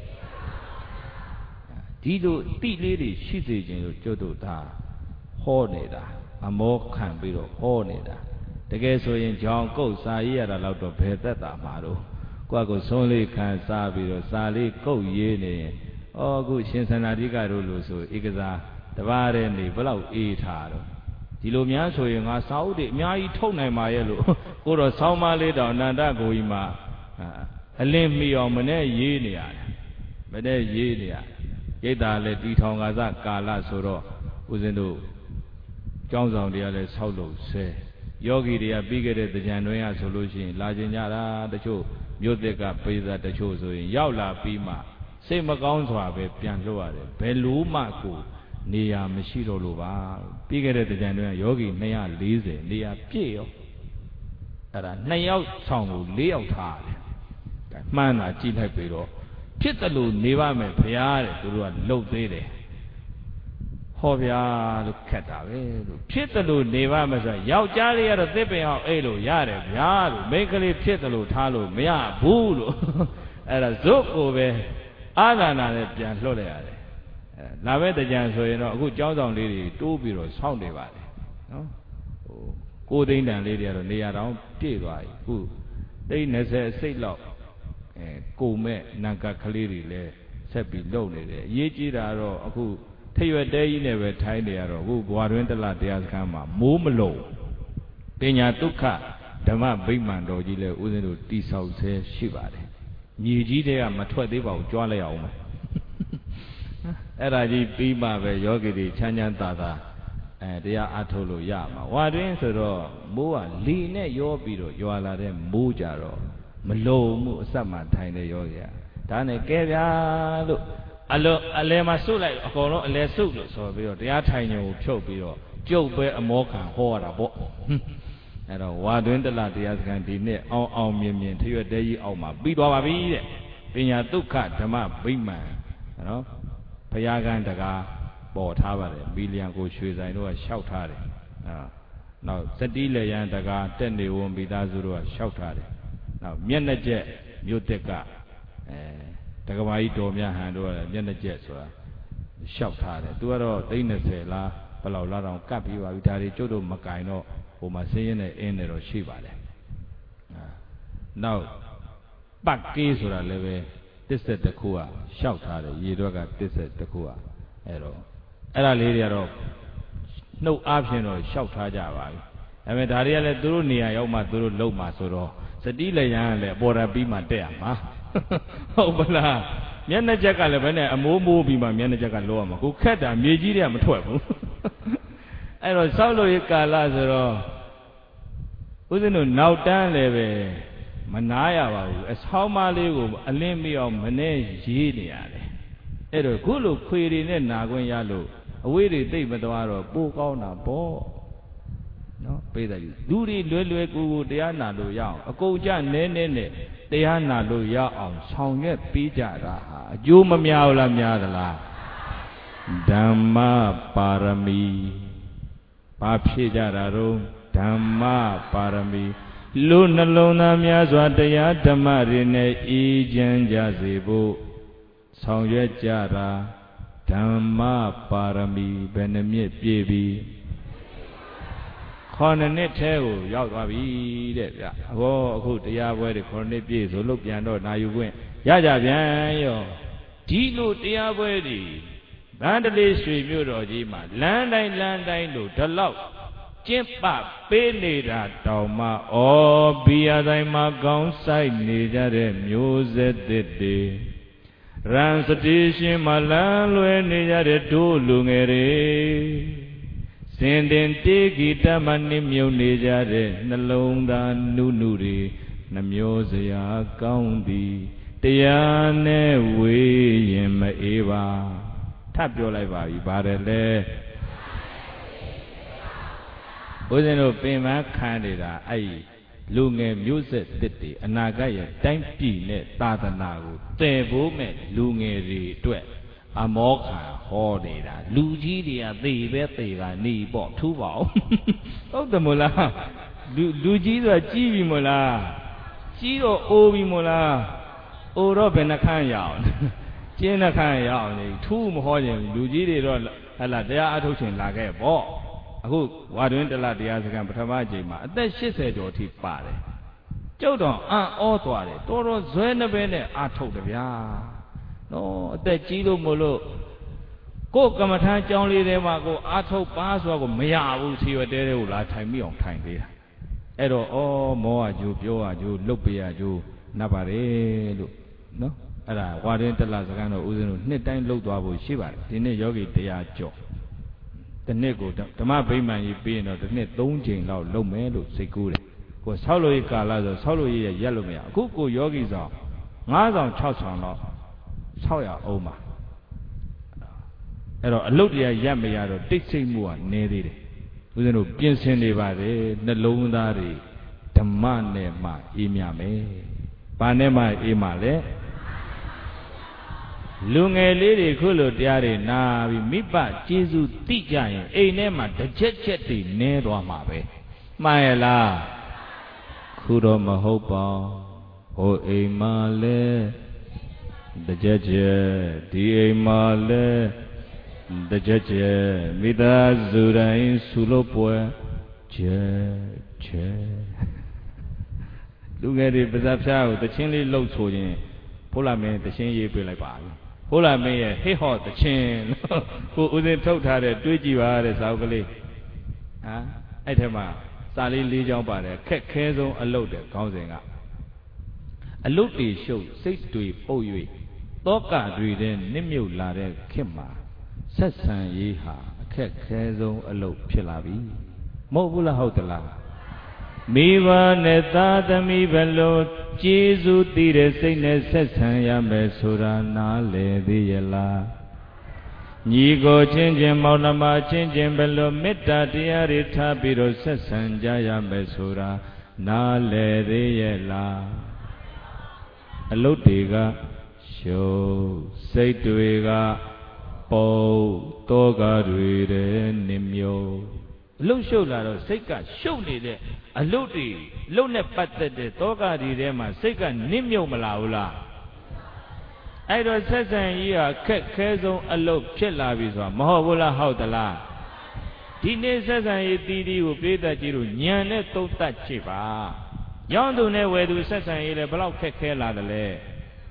ဒီလိုတိလေးတွေရှိစေခြင်းလို့ကျွတ်တို့ဒါဟောနေတာအမောခံပြီးတော့ဟောနေတာတကယ်ဆိုရင်ကြောင်ကုတ်စာရေးရတာတော့တော့ဘယ်သက်တာမှာတော့ကိုယ့်ကိုဆုံးလေးခံစားပြီးတော့စာလေးကုတ်ရေးနေရင်ဩအခုရှင်သန္တာဓိကတို့လို့ဆိုဧကစားတပါးတဲ့နေဘလောက်အေးထားတော့ဒီလိုများဆိုရင်ငါစာအုပ်တွေအများကြီးထုတ်နိုင်ပါရဲ့လို့ကိုတော့ဆောင်းမလေးတောင်အနန္တကိုကြီးမှာအလင်းမီအောင်မနဲ့ရေးနေရတယ်မနဲ့ရေးနေရရိတ်တာလည်းတီထောင်ကာစကာလဆိုတော့ဦးဇင်းတို့ကျောင်းဆောင်တွေကလည်းဆောက်လို့ဆဲယောဂီတွေကပြီးခဲ့တဲ့တကြံတွင်ရဆိုလို့ရှိရင်လာကျင်ကြတာတချို့မြို့သစ်ကပေးစားတချို့ဆိုရင်ရောက်လာပြီးမှစိတ်မကောင်းစွာပဲပြန်လွှတ်ရတယ်ဘယ်လိုမှကိုနေရာမရှိတော့လို့ပါပြီးခဲ့တဲ့တကြံတွင်ကယောဂီနှစ်ရာလေးဆယ်နေရာပြည့်ရောအဲ့ဒါနှစ်ယောက်ဆောင်ကိုလေးယောက်ထားတယ်မှန်းတာကြည့်လိုက်ပြီးတော့ဖြစ်တယ်လို့နေပါမယ်ဘုရားတဲ့သူတို့ကလှုပ်သေးတယ်ဟောဗျာလို့ခက်တာပဲလို့ဖြစ်တယ်လို့နေပါမယ်ဆိုယောက်ျားလေးကတော့သစ်ပင်အောင်အိတ်လို့ရတယ်ဗျာလို့မိန်းကလေးဖြစ်တယ်လို့ထားလို့မရဘူးလို့အဲ့ဒါဇုတ်ကိုပဲအာနာနာနဲ့ပြန်လှုပ်လိုက်ရတယ်အဲလာပဲတကြံဆိုရင်တော့အခုကျောင်းဆောင်လေးတွေတိုးပြီးတော့ဆောင်းနေပါတယ်နော်ဟိုကိုသိန်းတန်လေးတွေကတော့နေရာတောင်ပြည့်သွားပြီအခုသိန်း၂၀စိတ်လောက်အဲကိုမဲ့နံကတ်ကလေးတွေလည်းဆက်ပြီးလှုပ်နေတယ်အရေးကြီးတာတော့အခုထရွက်တဲကြီးနဲ့ပဲထိုင်းနေရတော့အခုဘွာတွင်တလတရားစခန်းမှာမိုးမလုံပညာဒုက္ခဓမ္မဗိမာန်တော်ကြီးလဲဦးဇင်းတို့တိဆောက်ဆဲရှိပါတယ်မြေကြီးတွေကမထွက်သေးပါဘူးကြွားလိုက်အောင်မယ်အဲ့ဒါကြီးပြီးမှပဲယောဂီတွေချမ်းချမ်းသာသာအဲတရားအထုတ်လို့ရမှာဝါတွင်ဆိုတော့မိုးကလီနဲ့ရောပြီးတော့ရွာလာတဲ့မိုးကြတော့မလုံမှုအဆက်မှထိုင်တဲ့ယောဂီကဒါနဲ့ကဲဗျာလို့အလောအလဲမှာစုလိုက်အကုန်လုံးအလဲစုလို့ဆိုပြီးတော့တရားထိုင်ညုံကိုဖြုတ်ပြီးတော့ကျုပ်ပဲအမောခံဟောရတာပေါ့အဲ့တော့ဝါတွင်တလတရားစခန်းဒီနှစ်အောင်အောင်မြင်မြင်ထရွက်တဲကြီးအောက်မှာပြီးသွားပါပြီတဲ့ပညာဒုက္ခဓမ္မဗိမာန်နော်ဘုရားကံတကားပေါ်ထားပါတယ်မီလီယံကိုရွှေဆိုင်တို့ကလျှောက်ထားတယ်အာနောက်စတိလေယံတကားတက်နေဝန်မိသားစုတို့ကလျှောက်ထားတယ်နောက်မျက်နှာကျက်မြို့တက်ကအဲတက္ကမကြီးတော်မြတ်ဟန်တို့ကမျက်နှာကျက်ဆိုတာလျှောက်ထားတယ်သူကတော့သိန်း၂၀လားဘယ်လောက်လားတောင်ကပ်ပြီးပါပြီဒါတွေကျုပ်တို့မကင်တော့ဟိုမှာစင်းရင်နဲ့အင်းနေတော့ရှိပါတယ်နောက်ပတ်ကေးဆိုတာလည်းပဲတစ်ဆက်တစ်ခုကလျှောက်ထားတယ်ရေတော့ကတစ်ဆက်တစ်ခုကအဲ့တော့အဲ့ဒါလေးတွေကတော့နှုတ်အားဖြင့်တော့ရှောက်ထားကြပါပြီဒါပေမဲ့ဒါတွေကလည်းသူတို့နေရာရောက်မှသူတို့လုံမှဆိုတော့စတိလည်းရမ်းလည်းအပေါ်တာပြီးမှတက်ရမှာဟုတ်ပလားမျက်နှာချက်ကလည်းဘယ်နဲ့အမိုးမိုးပြီးမှမျက်နှာချက်ကလောရမှာကိုခက်တာမြေကြီးတွေကမထွက်ဘူးအဲ့တော့ဆောက်လို့ရကာလဆိုတော့ဦးဇင်းတို့နောက်တန်းလည်းပဲမနာရပါဘူးအဆောင်းမလေးကိုအလင်းပြီးအောင်မနဲ့ရေးနေရတယ်အဲ့တော့ခုလိုခွေတွေနဲ့နာခွင့်ရလို့အဝေးတွေသိမ့်မသွားတော့ပိုးကောင်းတာပေါ့နော်ပေးတယ်လူတွေလွယ်လွယ်ကူကူတရားနာလို့ရအောင်အကုန်ကြနဲနဲနဲ့တရားနာလို့ရအောင်ဆောင်ရွက်ပေးကြတာဟာအကျိုးမများဘူးလားများသလားဓမ္မပါရမီဘာဖြစ်ကြတာတော့ဓမ္မပါရမီလူနှလုံးသားများစွာတရားဓမ္မတွေနဲ့အေးချမ်းကြစေဖို့ဆောင်ရွက်ကြတာဓမ္မပါရမီဘယ်နှမြစ်ပြည့်ပြီခေါင်းနှစ်ထဲကိုရောက်သွားပြီတဲ့ဗျအဘောအခုတရားပွဲတွေခေါင်းနှစ်ပြည့်ဆိုလို့ပြန်တော့နာယူခွင့်ရကြပြန်ရောဒီလိုတရားပွဲတွေဗန္ဓလေးရွှေမြို့တော်ကြီးမှာလမ်းတိုင်းလမ်းတိုင်းလို့ဒီလောက်ကျင့်ပပေးနေတာတောင်မှဩဘီယာတိုင်းမှာကောင်းဆိုင်နေကြတဲ့မျိုးဆက်သစ်တွေရန်စတေးရှင်မှာလမ်းလွဲနေကြတဲ့တို့လူငယ်တွေစင်တင်တေဂီတမနှမြုံနေကြတဲ့နှလုံးသားနုနုတွေနှမျိုးစရာကောင်းသည်တရားနဲ့ဝေးရင်မအေးပါထပ်ပြောလိုက်ပါပြီပါတယ်လေဦးဇင်းတို့ပင်ပန်းခံနေတာအဲ့လူငယ်မျိုးဆက်တစ်တွေအနာဂတ်ရဲ့တိုင်းပြည်နဲ့သာသနာကိုတည်ဖို့မဲ့လူငယ်တွေအတွက်အမောခံဟောနေတာလူကြီးတွေကသေပဲသေကနေပေါ့ထူးပါအောင်ဟုတ်တယ်မို့လားလူလူကြီးဆိုတာကြီးပြီမို့လားကြီးတော့အိုးပြီမို့လားအိုးတော့ဘယ်နှခမ်းရအောင်ကျင်းနှခမ်းရအောင်လေထူးမဟောရင်လူကြီးတွေတော့ဟလာတရားအထုတ်ချင်လာခဲ့ပေါ့အခုဝါတွင်တလတရားစခန်းပထမအကြိမ်မှာအသက်၈၀ကျော်အထိပါတယ်ကျုပ်တော့အံ့ဩသွားတယ်တော်တော်ဇွဲနှပဲနဲ့အာထုတ်တယ်ဗျာနော်အသက်ကြီးလို့မို့လို့ကိုယ်ကမ္မထာကြောင်းလေးထဲမှာကိုအာထုတ်ပါဆိုတော့မရဘူးခြေဝတဲတဲ့ကိုလာထိုင်မိအောင်ထိုင်သေးတာအဲ့တော့ဩမောဟကျိုးပြောရကျိုးလုတ်ပြရကျိုးနပ်ပါတယ်လို့နော်အဲ့ဒါဝါတွင်တလစခန်းတော့ဦးဇင်းတို့နှစ်တိုင်းလှုပ်သွားဖို့ရှိပါတယ်ဒီနေ့ယောဂီတရားကြော့တစ်နှစ်ကိုဓမ္မဗိမာန်ကြီးပြီးရင်တော့တစ်နှစ်သုံးချိန်လောက်လုပ်မယ်လို့စိတ်ကူးတယ်ကိုဆောက်လို့ရကာလဆိုဆောက်လို့ရရက်လို့မရအခုကိုယောဂီဆောင်ငါးဆောင်၆ဆောင်လောက်ဆောက်ရအောင်ပါအဲ့တော့အလုတ်တရားရက်မရတော့တိတ်ဆိတ်မှုကနည်းသေးတယ်ဦးဇင်းတို့ပြင်ဆင်နေပါတယ်နှလုံးသားတွေဓမ္မနဲ့မှအေးမြမယ်ဘာနဲ့မှအေးမှလဲလူငယ်လေးတွေခုလိုတရားတွေနာပြီးမိဘကျေးဇူးသိကြရင်အိမ်ထဲမှာတစ်ချက်ချက်တွေနည်းသွားမှာပဲမှန်ရဲ့လားခုတော့မဟုတ်ပါဟိုအိမ်မှာလဲတစ်ချက်ချက်ဒီအိမ်မှာလဲတစ်ချက်ချက်မိသားစုတိုင်းဆုလို့ပွဲချက်ချက်လူငယ်တွေပါဇက်ဖြားကိုတချင်းလေးလှုပ်ဆိုရင်ဘုရားမင်းတချင်းရေးပေးလိုက်ပါဘုရားမင်းရဲ့ဟိဟော့တချင်းကိုဦးစင်းထုတ်ထားတဲ့တွေးကြည့်ပါတဲ့စာအုပ်ကလေးဟာအဲ့ထက်မှာစာလေး၄ချောင်းပါတယ်ခက်ခဲဆုံးအလုပ်တဲ့ခေါင်းစဉ်ကအလုတ်တွေရှုပ်စိတ်တွေပုတ်၍တောကတွေတဲ့နစ်မြုပ်လာတဲ့ခေတ်မှာဆက်ဆံရေးဟာအခက်ခဲဆုံးအလုပ်ဖြစ်လာပြီမဟုတ်ဘူးလားဟုတ်သလားမိဘနဲ့သားသမီးဘလို့ကျေးဇူးတည်တဲ့စိတ်နဲ့ဆက်ဆံရမယ်ဆိုတာနားလည်သေးရဲ့လားညီကိုချင်းချင်းမောင်နှမချင်းချင်းဘလို့မေတ္တာတရားတွေထားပြီးတော့ဆက်ဆံကြရမယ်ဆိုတာနားလည်သေးရဲ့လားအလုတ်တွေကရှုပ်စိတ်တွေကပုံတောကတွေတဲ့နှမြုပ်အလုတ်ရှုပ်လာတော့စိတ်ကရှုပ်နေတဲ့အလုတ်တွေလုတ်နဲ့ပတ်သက်တဲ့တောကတွေထဲမှာစိတ်ကနစ်မြုပ်မလာဘူးလားအဲ့တော့ဆက်ဆံရေးဟာခက်ခဲဆုံးအလုတ်ဖြစ်လာပြီဆိုတာမဟုတ်ဘူးလားဟုတ်သလားဒီနေ့ဆက်ဆံရေးတီးတီးကိုပြေးသက်ကြီးတို့ညံနဲ့သုံးသတ်ကြည့်ပါရောင်းသူနဲ့ဝယ်သူဆက်ဆံရေးလည်းဘလောက်ခက်ခဲလာတယ်လဲ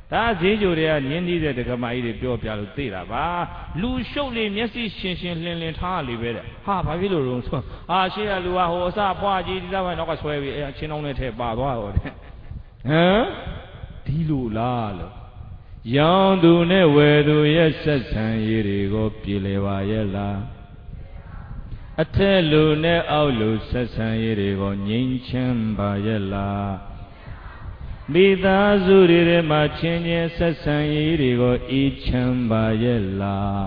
ဒါဈေးကြိုတွေကညင်းသေးတဲ့ဒကမာကြီးတွေပြောပြလို့သိတာပါလူရှုပ်လေမျက်စိရှင်းရှင်းလင်းလင်းထားလေပဲတဲ့ဟာဘာဖြစ်လို့တော့ဆိုအာရှေ့ကလူကဟိုအစဖွားကြီးဒီစားပဲနောက်ကဆွဲပြီးအဲချင်းအောင်နဲ့ထဲပါသွားတော့တဲ့ဟမ်ဒီလိုလားလို့ရောင်သူနဲ့ဝယ်သူရဲ့ဆက်ဆံရေးတွေကိုပြည်လေပါရဲ့လားအထက်လူနဲ့အောက်လူဆက်ဆံရေးတွေကိုငြိမ်းချမ်းပါရဲ့လားမိသားစုတွေထဲမှာချင်းချင်းဆက်ဆံရေးတွေကိုအေးချမ်းပါရဲ့လား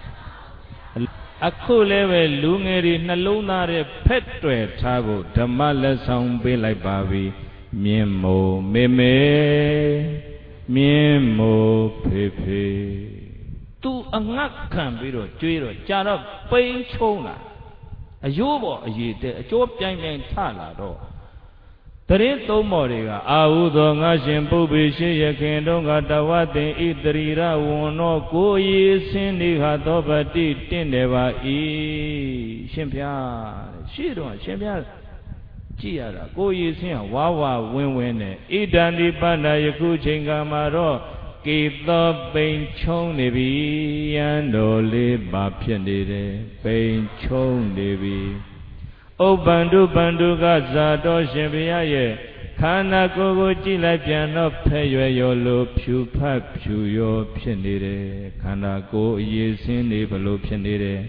အခုလည်းပဲလူငယ်တွေနှလုံးသားရဲ့ဖက်တွယ်ထားဖို့ဓမ္မလက်ဆောင်ပေးလိုက်ပါပြီမြင့်မို့မေမေမြင့်မို့ဖေဖေသူအငတ်ခံပြီးတော့ကြွေးတော့ကြာတော့ပိန်ချုံလာအယိုးပေါ်အရေးတဲ့အကျိုးပြိုင်ပြိုင်ထလာတော့တရင်သုံးမော်တွေကအာဟုသောငါရှင်ပုပ္ပေရှိရခင်တုန်းကတဝတ်တင်ဣတရိရဝန္နောကိုရည်စင်းနေခါသောပတိတင့်တယ်ပါဤရှင်ဖျားရှေ့တော့ရှင်ဖျားကြည့်ရတာကိုရည်စင်းကဝါဝဝင်းဝင်းနဲ့ဣဒံဒီပန္နယခုချိန်ကမှာတော့ကေသောပိန်ချုံနေပြီရန်တော်လေးပါဖြစ်နေတယ်ပိန်ချုံနေပြီဥပ္ပန္တုပန္တုကဇာတော်ရှင်ဘုရားရဲ့ခန္ဓာကိုယ်ကိုကြည့်လိုက်ပြန်တော့ဖဲ့ရွယ်ရောလိုဖြူဖတ်ဖြူရောဖြစ်နေတယ်ခန္ဓာကိုယ်အရေးစင်းနေဘလို့ဖြစ်နေတယ်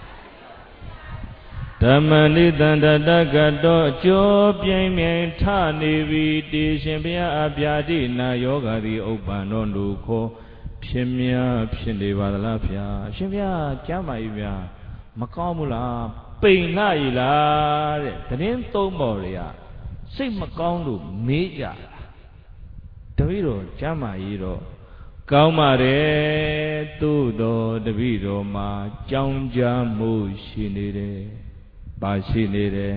ဓမ္မနိတန္တတကတောအကျိုးပြိုင်ပြိုင်ထနေပြီတေရှင်ဘုရားအပြာတိနာယောဂသည်ဥပ္ပန္နောလူခေါ်ဖြစ်များဖြစ်နေပါသလားဗျာရှင်ဘုရားကျမ်းပါ၏ဗျာမကောင်းဘူးလားပိန်လာ၏လားတဲ့သတင်းသုံးပေါ်တွေကစိတ်မကောင်းလို့မေးကြတာတပည့်တော်ကျမ်းမာကြီးတော့ကောင်းပါတယ်သို့တော်တပည့်တော်မှာကြောင်းကြမှုရှိနေတယ်ပါရှိနေတယ်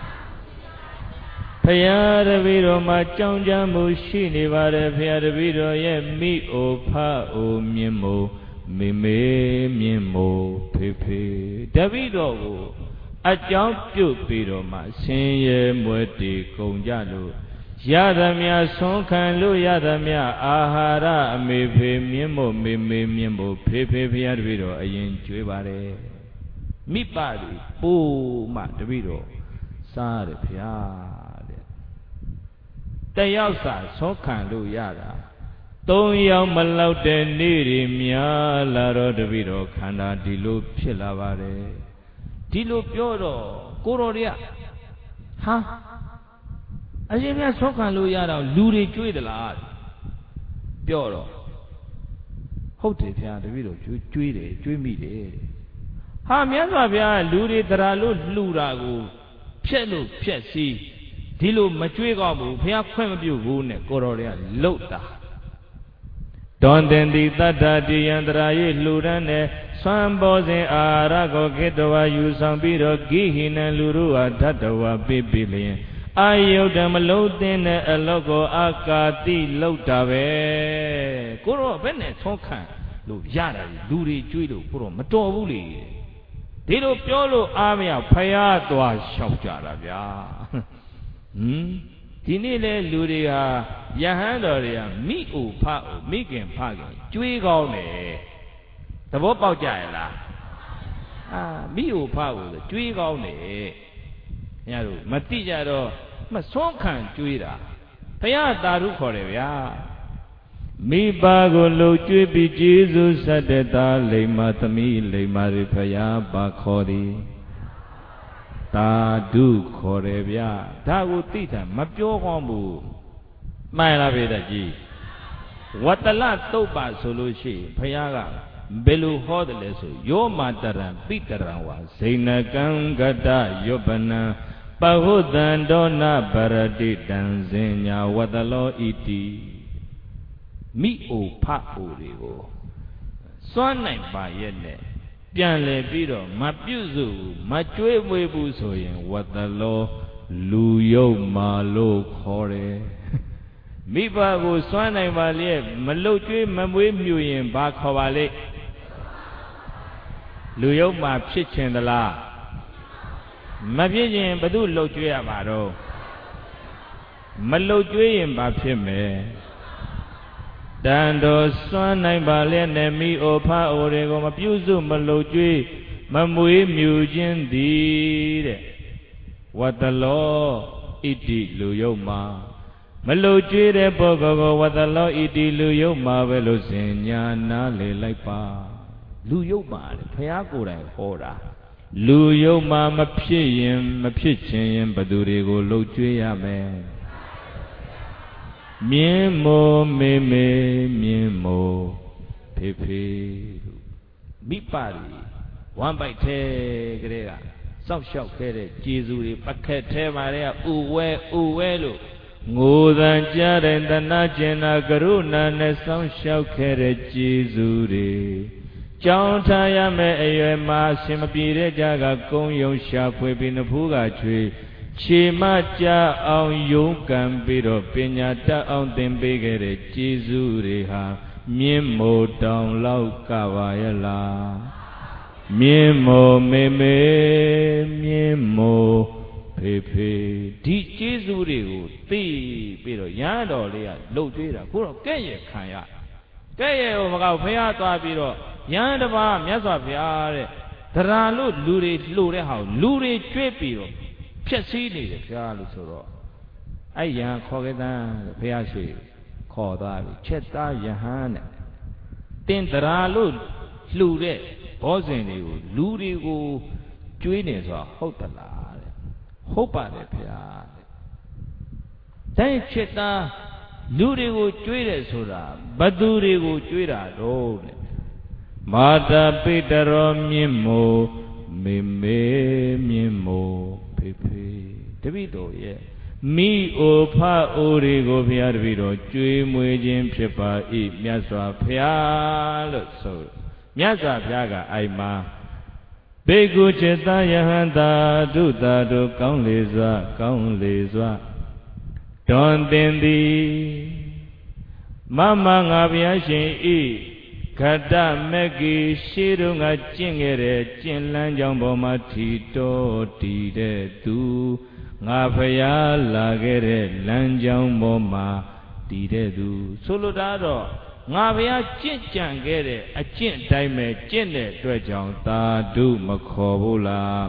ဖရာတပည့်တော်မှာကြောင်းကြမှုရှိနေပါတယ်ဖရာတပည့်တော်ရဲ့မိအိုဖအိုမြင်မို့မေမေမြင်မို့ဖေဖေတပည့်တော်ကိုအကြောင်းပြုပြီးတော့မှဆင်းရဲမွဲတေကုန်ကြလို့ရသမျှဆုံးခံလို့ရသမျှအာဟာရအမေဖေမြင့်မို့မေမေမြင့်မို့ဖေဖေဖရာတပည့်တော်အရင်ကျွေးပါတယ်မိပတွေပို့မှတပည့်တော်စားတယ်ဖရာတဲ့တယောက်စာဆုံးခံလို့ရတာသုံးယောက်မလောက်တဲ့နေ့တွေများလာတော့တပည့်တော်ခန္ဓာဒီလိုဖြစ်လာပါတယ်ဒီလိုပြောတော့ကိုတော်တွေကဟာအရှင်မြတ်ဆုံးခံလို့ရတော့လူတွေကျွေးသလားပြောတော့ဟုတ်တယ်ဗျာတပည့်တော်ကျွေးတယ်ကျွေးမိတယ်ဟာမြတ်စွာဘုရားလူတွေတရာလို့လှူတာကိုဖြက်လို့ဖြက်စီးဒီလိုမကျွေးကောင်းဘူးဘုရားခွင့်မပြုဘူးနဲ့ကိုတော်တွေကလှုပ်တာတွန်တင်တိတတ္တတိယံတရာယေလှူဒန်းတဲ့ဆွမ်းပေါ်စဉ်အာရကိုကိတဝါယူဆောင်ပြီးတော့ဂိဟိနံလူတို့ဟာဓတ္တဝါပိပိလျင်အာယုဒ္ဓမလုံးသိတဲ့အလောကိုအာကာတိလောက်တာပဲကိုတော့ဘယ်နဲ့ဆုံးခံလို့ရတယ်လူတွေကျွေးလို့ကိုတော့မတော်ဘူးလေဒီလိုပြောလို့အားမရဖယားသွားလျှောက်ကြတာဗျာဟမ်ဒီနေ့လေလူတွေဟာယဟန်တော်တွေကမိအိုဖအိုမိခင်ဖခင်ကျွေးကောင်းတယ်သဘောပေါက်ကြရလားအာမိအိုဖအိုဆိုကျွေးကောင်းတယ်ခင်ဗျားတို့မတိကြတော့မဆုံးခံကျွေးတာဘုရားတာရုခေါ်တယ်ဗျာမိဘကိုလှုပ်ကြွေးပြီးကျေးဇူးဆက်တဲ့သားလိမ္မာသမီးလိမ္မာတွေဘုရားပါခေါ်သည်သာဓုခေါ်တယ်ဗျာဒါကိုသိတာမပြောကောင်းဘူးမှန်လားဗေဒကြီးဝတ္တလသုတ်ပါဆိုလို့ရှိရင်ဘုရားကဘယ်လိုဟောတယ်လဲဆိုယောမတရံပိတရံဝါဇိနကံကတယောပနံပဟုတံဒောနဗရတိတံဇင်ညာဝတ္တလောဣတိမိအိုဖအိုတွေကိုစွမ်းနိုင်ပါရဲ့နဲ့ပြန်လဲပြီးတော့မပြုစုမကြွေးမွေးဘူးဆိုရင်ဝတ္တလောလူယုတ်မာလို့ခေါ်တယ်မိဘကိုစွမ်းနိုင်ပါလျက်မလုတ်ကြွေးမမွေးမြူရင်ဘာခေါ်ပါလိမ့်လူယုတ်မာဖြစ်ခြင်းသလားမဖြစ်ခြင်းဘယ်သူလုတ်ကြွေးရမှာတော့မလုတ်ကြွေးရင်ဘာဖြစ်မယ်တန်တော်စွမ်းနိုင်ပါလျက်နဲ့မိအိုဖအိုတွေကိုမပြုစုမလုပ်ကြွေးမမွေးမြူခြင်းသည်တဲ့ဝတ္တလောဣတိလူယုတ်မှာမလုပ်ကြွေးတဲ့ပုဂ္ဂိုလ်ကိုဝတ္တလောဣတိလူယုတ်မှာပဲလို့စင်ညာနာလေလိုက်ပါလူယုတ်မှာတဲ့ဘုရားကိုယ်တိုင်ဟောတာလူယုတ်မှာမဖြစ်ရင်မဖြစ်ခြင်းရင်ဘသူတွေကိုလှုပ်ကြွေးရမယ်မြင်းမိုးမေမေမြင်းမိုးဖေဖေမိပါရီဝမ်းပိုက်ထဲကလေးကစောက်ရှောက်ခဲ့တဲ့ကျေးဇူးတွေပခက်ထဲမှာတဲ့ဥဝဲဥဝဲလို့ငိုသံကြားတဲ့တဏှာကျင်နာကရုဏာနဲ့စောင့်ရှောက်ခဲ့တဲ့ကျေးဇူးတွေကြောင်းထားရမယ်အရွယ်မှာအရှင်မပြေတဲ့ကြကကုန်းယုံရှာဖွေပြီးနဖူးကချွေခြေမကြအောင်ယုံကံပြီးတော့ပညာတတ်အောင်သင်ပေးခဲ့တဲ့ကျေးဇူးတွေဟာမြင်းမို့တောင်လောက်ကပါရဲ့လားမြင်းမို့မေမေမြင်းမို့ဖေဖေဒီကျေးဇူးတွေကိုသိပြီးတော့ရဟန်းတော်လေးကလှုပ်ကြွေးတာကိုတော့ကဲ့ရဲ့ခံရကဲ့ရဲ့ဟိုမကောက်ဖះသွားပြီးတော့ရဟန်းတစ်ပါးမြတ်စွာဘုရားတဲ့သရံလို့လူတွေလှူတဲ့ဟာကိုလူတွေကြွေးပြီးတော့ဖြက်စီးနေတယ်ဘုရားလို့ဆိုတော့အဲ့ယဟန်ခေါ်ခဲ့တဲ့ဘုရားရှိခေါ်သွားပြီချက်သားယဟန်နဲ့တင်သရံလို့လှူတဲ့ဘောဇင်တွေကိုလူတွေကိုကျွေးနေဆိုတာဟုတ်သလားတဲ့ဟုတ်ပါတယ်ဗျာတဲ့ချက်သားလူတွေကိုကျွေးတယ်ဆိုတာဘသူတွေကိုကျွေးတာတော့တဲ့မာတာပိတရောမြင့်မို့မေမေမြင့်မို့ဖေဖေတပိတော်ရဲ့မိအိုဖအိုတွေကိုဘုရားတပိတော်ကျွေးမွေးခြင်းဖြစ်ပါ၏မြတ်စွာဘုရားလို့ဆိုမြတ်စွာဘုရားကအိမ်မှာဘေကုจิตယဟန္တာဒုတာတို့ကောင်းလေစွာကောင်းလေစွာတွန်တင်သည်မမငါဘုရားရှင်ဤခတ္တမက္ကိရှေးတုန်းကကျင့်ခဲ့တဲ့ကျင့်လန်းကြောင်းပေါ်မှာထီတော်တည်တဲ့သူငါဖရာလာခဲ့တဲ့လမ်းကြောင်းပေါ်မှာတည်တဲ့သူဆိုလိုတာတော့ငါဘုရားကျင့်ကြံခဲ့တဲ့အကျင့်တိုင်းပဲကျင့်တဲ့အတွက်ကြောင့်သာဓုမခေါ်ဘူးလား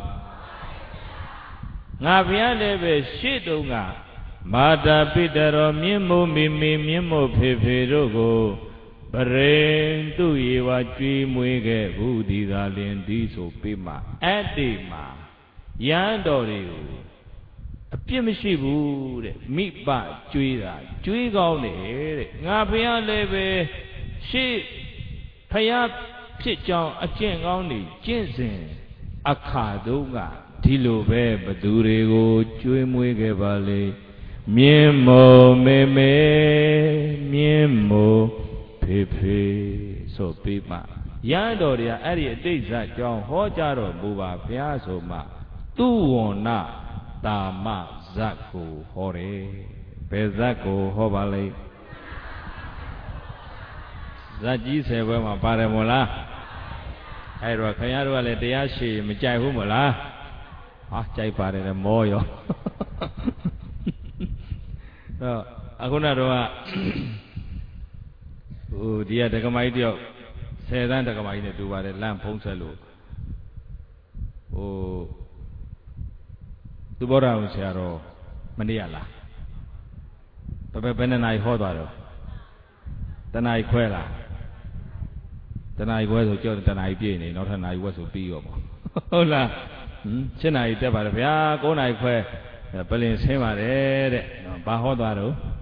ငါဘုရားလည်းပဲရှေ့တုန်းကမာတာပိတရောမြင့်မို့မိမိမြင့်မို့ဖေဖေတို့ကိုပရိန်သူရေဝကြွေးမွေးခဲ့ဘူးဒီသာလင်ဒီဆိုပြီးမှအဲ့ဒီမှာရဟန်းတော်တွေကိုအပြစ်မရှိဘူးတဲ့မိဘကျွေးတာကျွေးကောင်းတယ်တဲ့ငါဘုရားလည်းပဲရှေ့ဖယားဖြစ်ကြောင်းအကျင့်ကောင်းနေကျင့်စဉ်အခါတုန်းကဒီလိုပဲဘသူတွေကိုကျွေးမွေးခဲ့ပါလေမြင်းမို့မေမေမြင်းမို့ဖေဖေဆိုပြီးမှရဟန်းတော်တွေကအဲ့ဒီအတိတ်ဇာတ်ကြောင်းဟောကြားတော်မူပါဘုရားဆိုမှသူဝဏ္ဏတာမဇတ်ကိုဟောတယ်ဘယ်ဇတ်ကိုဟောပါလိမ့်ဇတ်ကြီးဆယ်ဘွဲမှာပါတယ်မို့လားအဲ့တော့ခင်ဗျားတို့ကလည်းတရားရှိမကြိုက်ဘူးမို့လားဟာကြိုက်ပါတယ်လေမောရောတော့အခုနတော့ဟိုဒီကဒကမကြီးတယောက်ဆယ်တန်းဒကမကြီးနဲ့တူပါတယ်လမ်းဖုံးဆက်လို့ဟိုသူဘောရာဆရာတော်မနေ့ကလားဘယ်ဘယ်နှစ်နာရီဟောသွားတော့တနာရီခွဲလားတနာရီခွဲဆိုကြောက်တနာရီပြည့်နေနောက်ထပ်နာရီဝက်ဆိုပြီးရောပေါ့ဟုတ်လားဟင်ရှင်းနာရီတက်ပါတယ်ဗျာ၉နာရီခွဲပလင်ဆင်းပါတယ်တဲ့ဘာဟောသွားတော့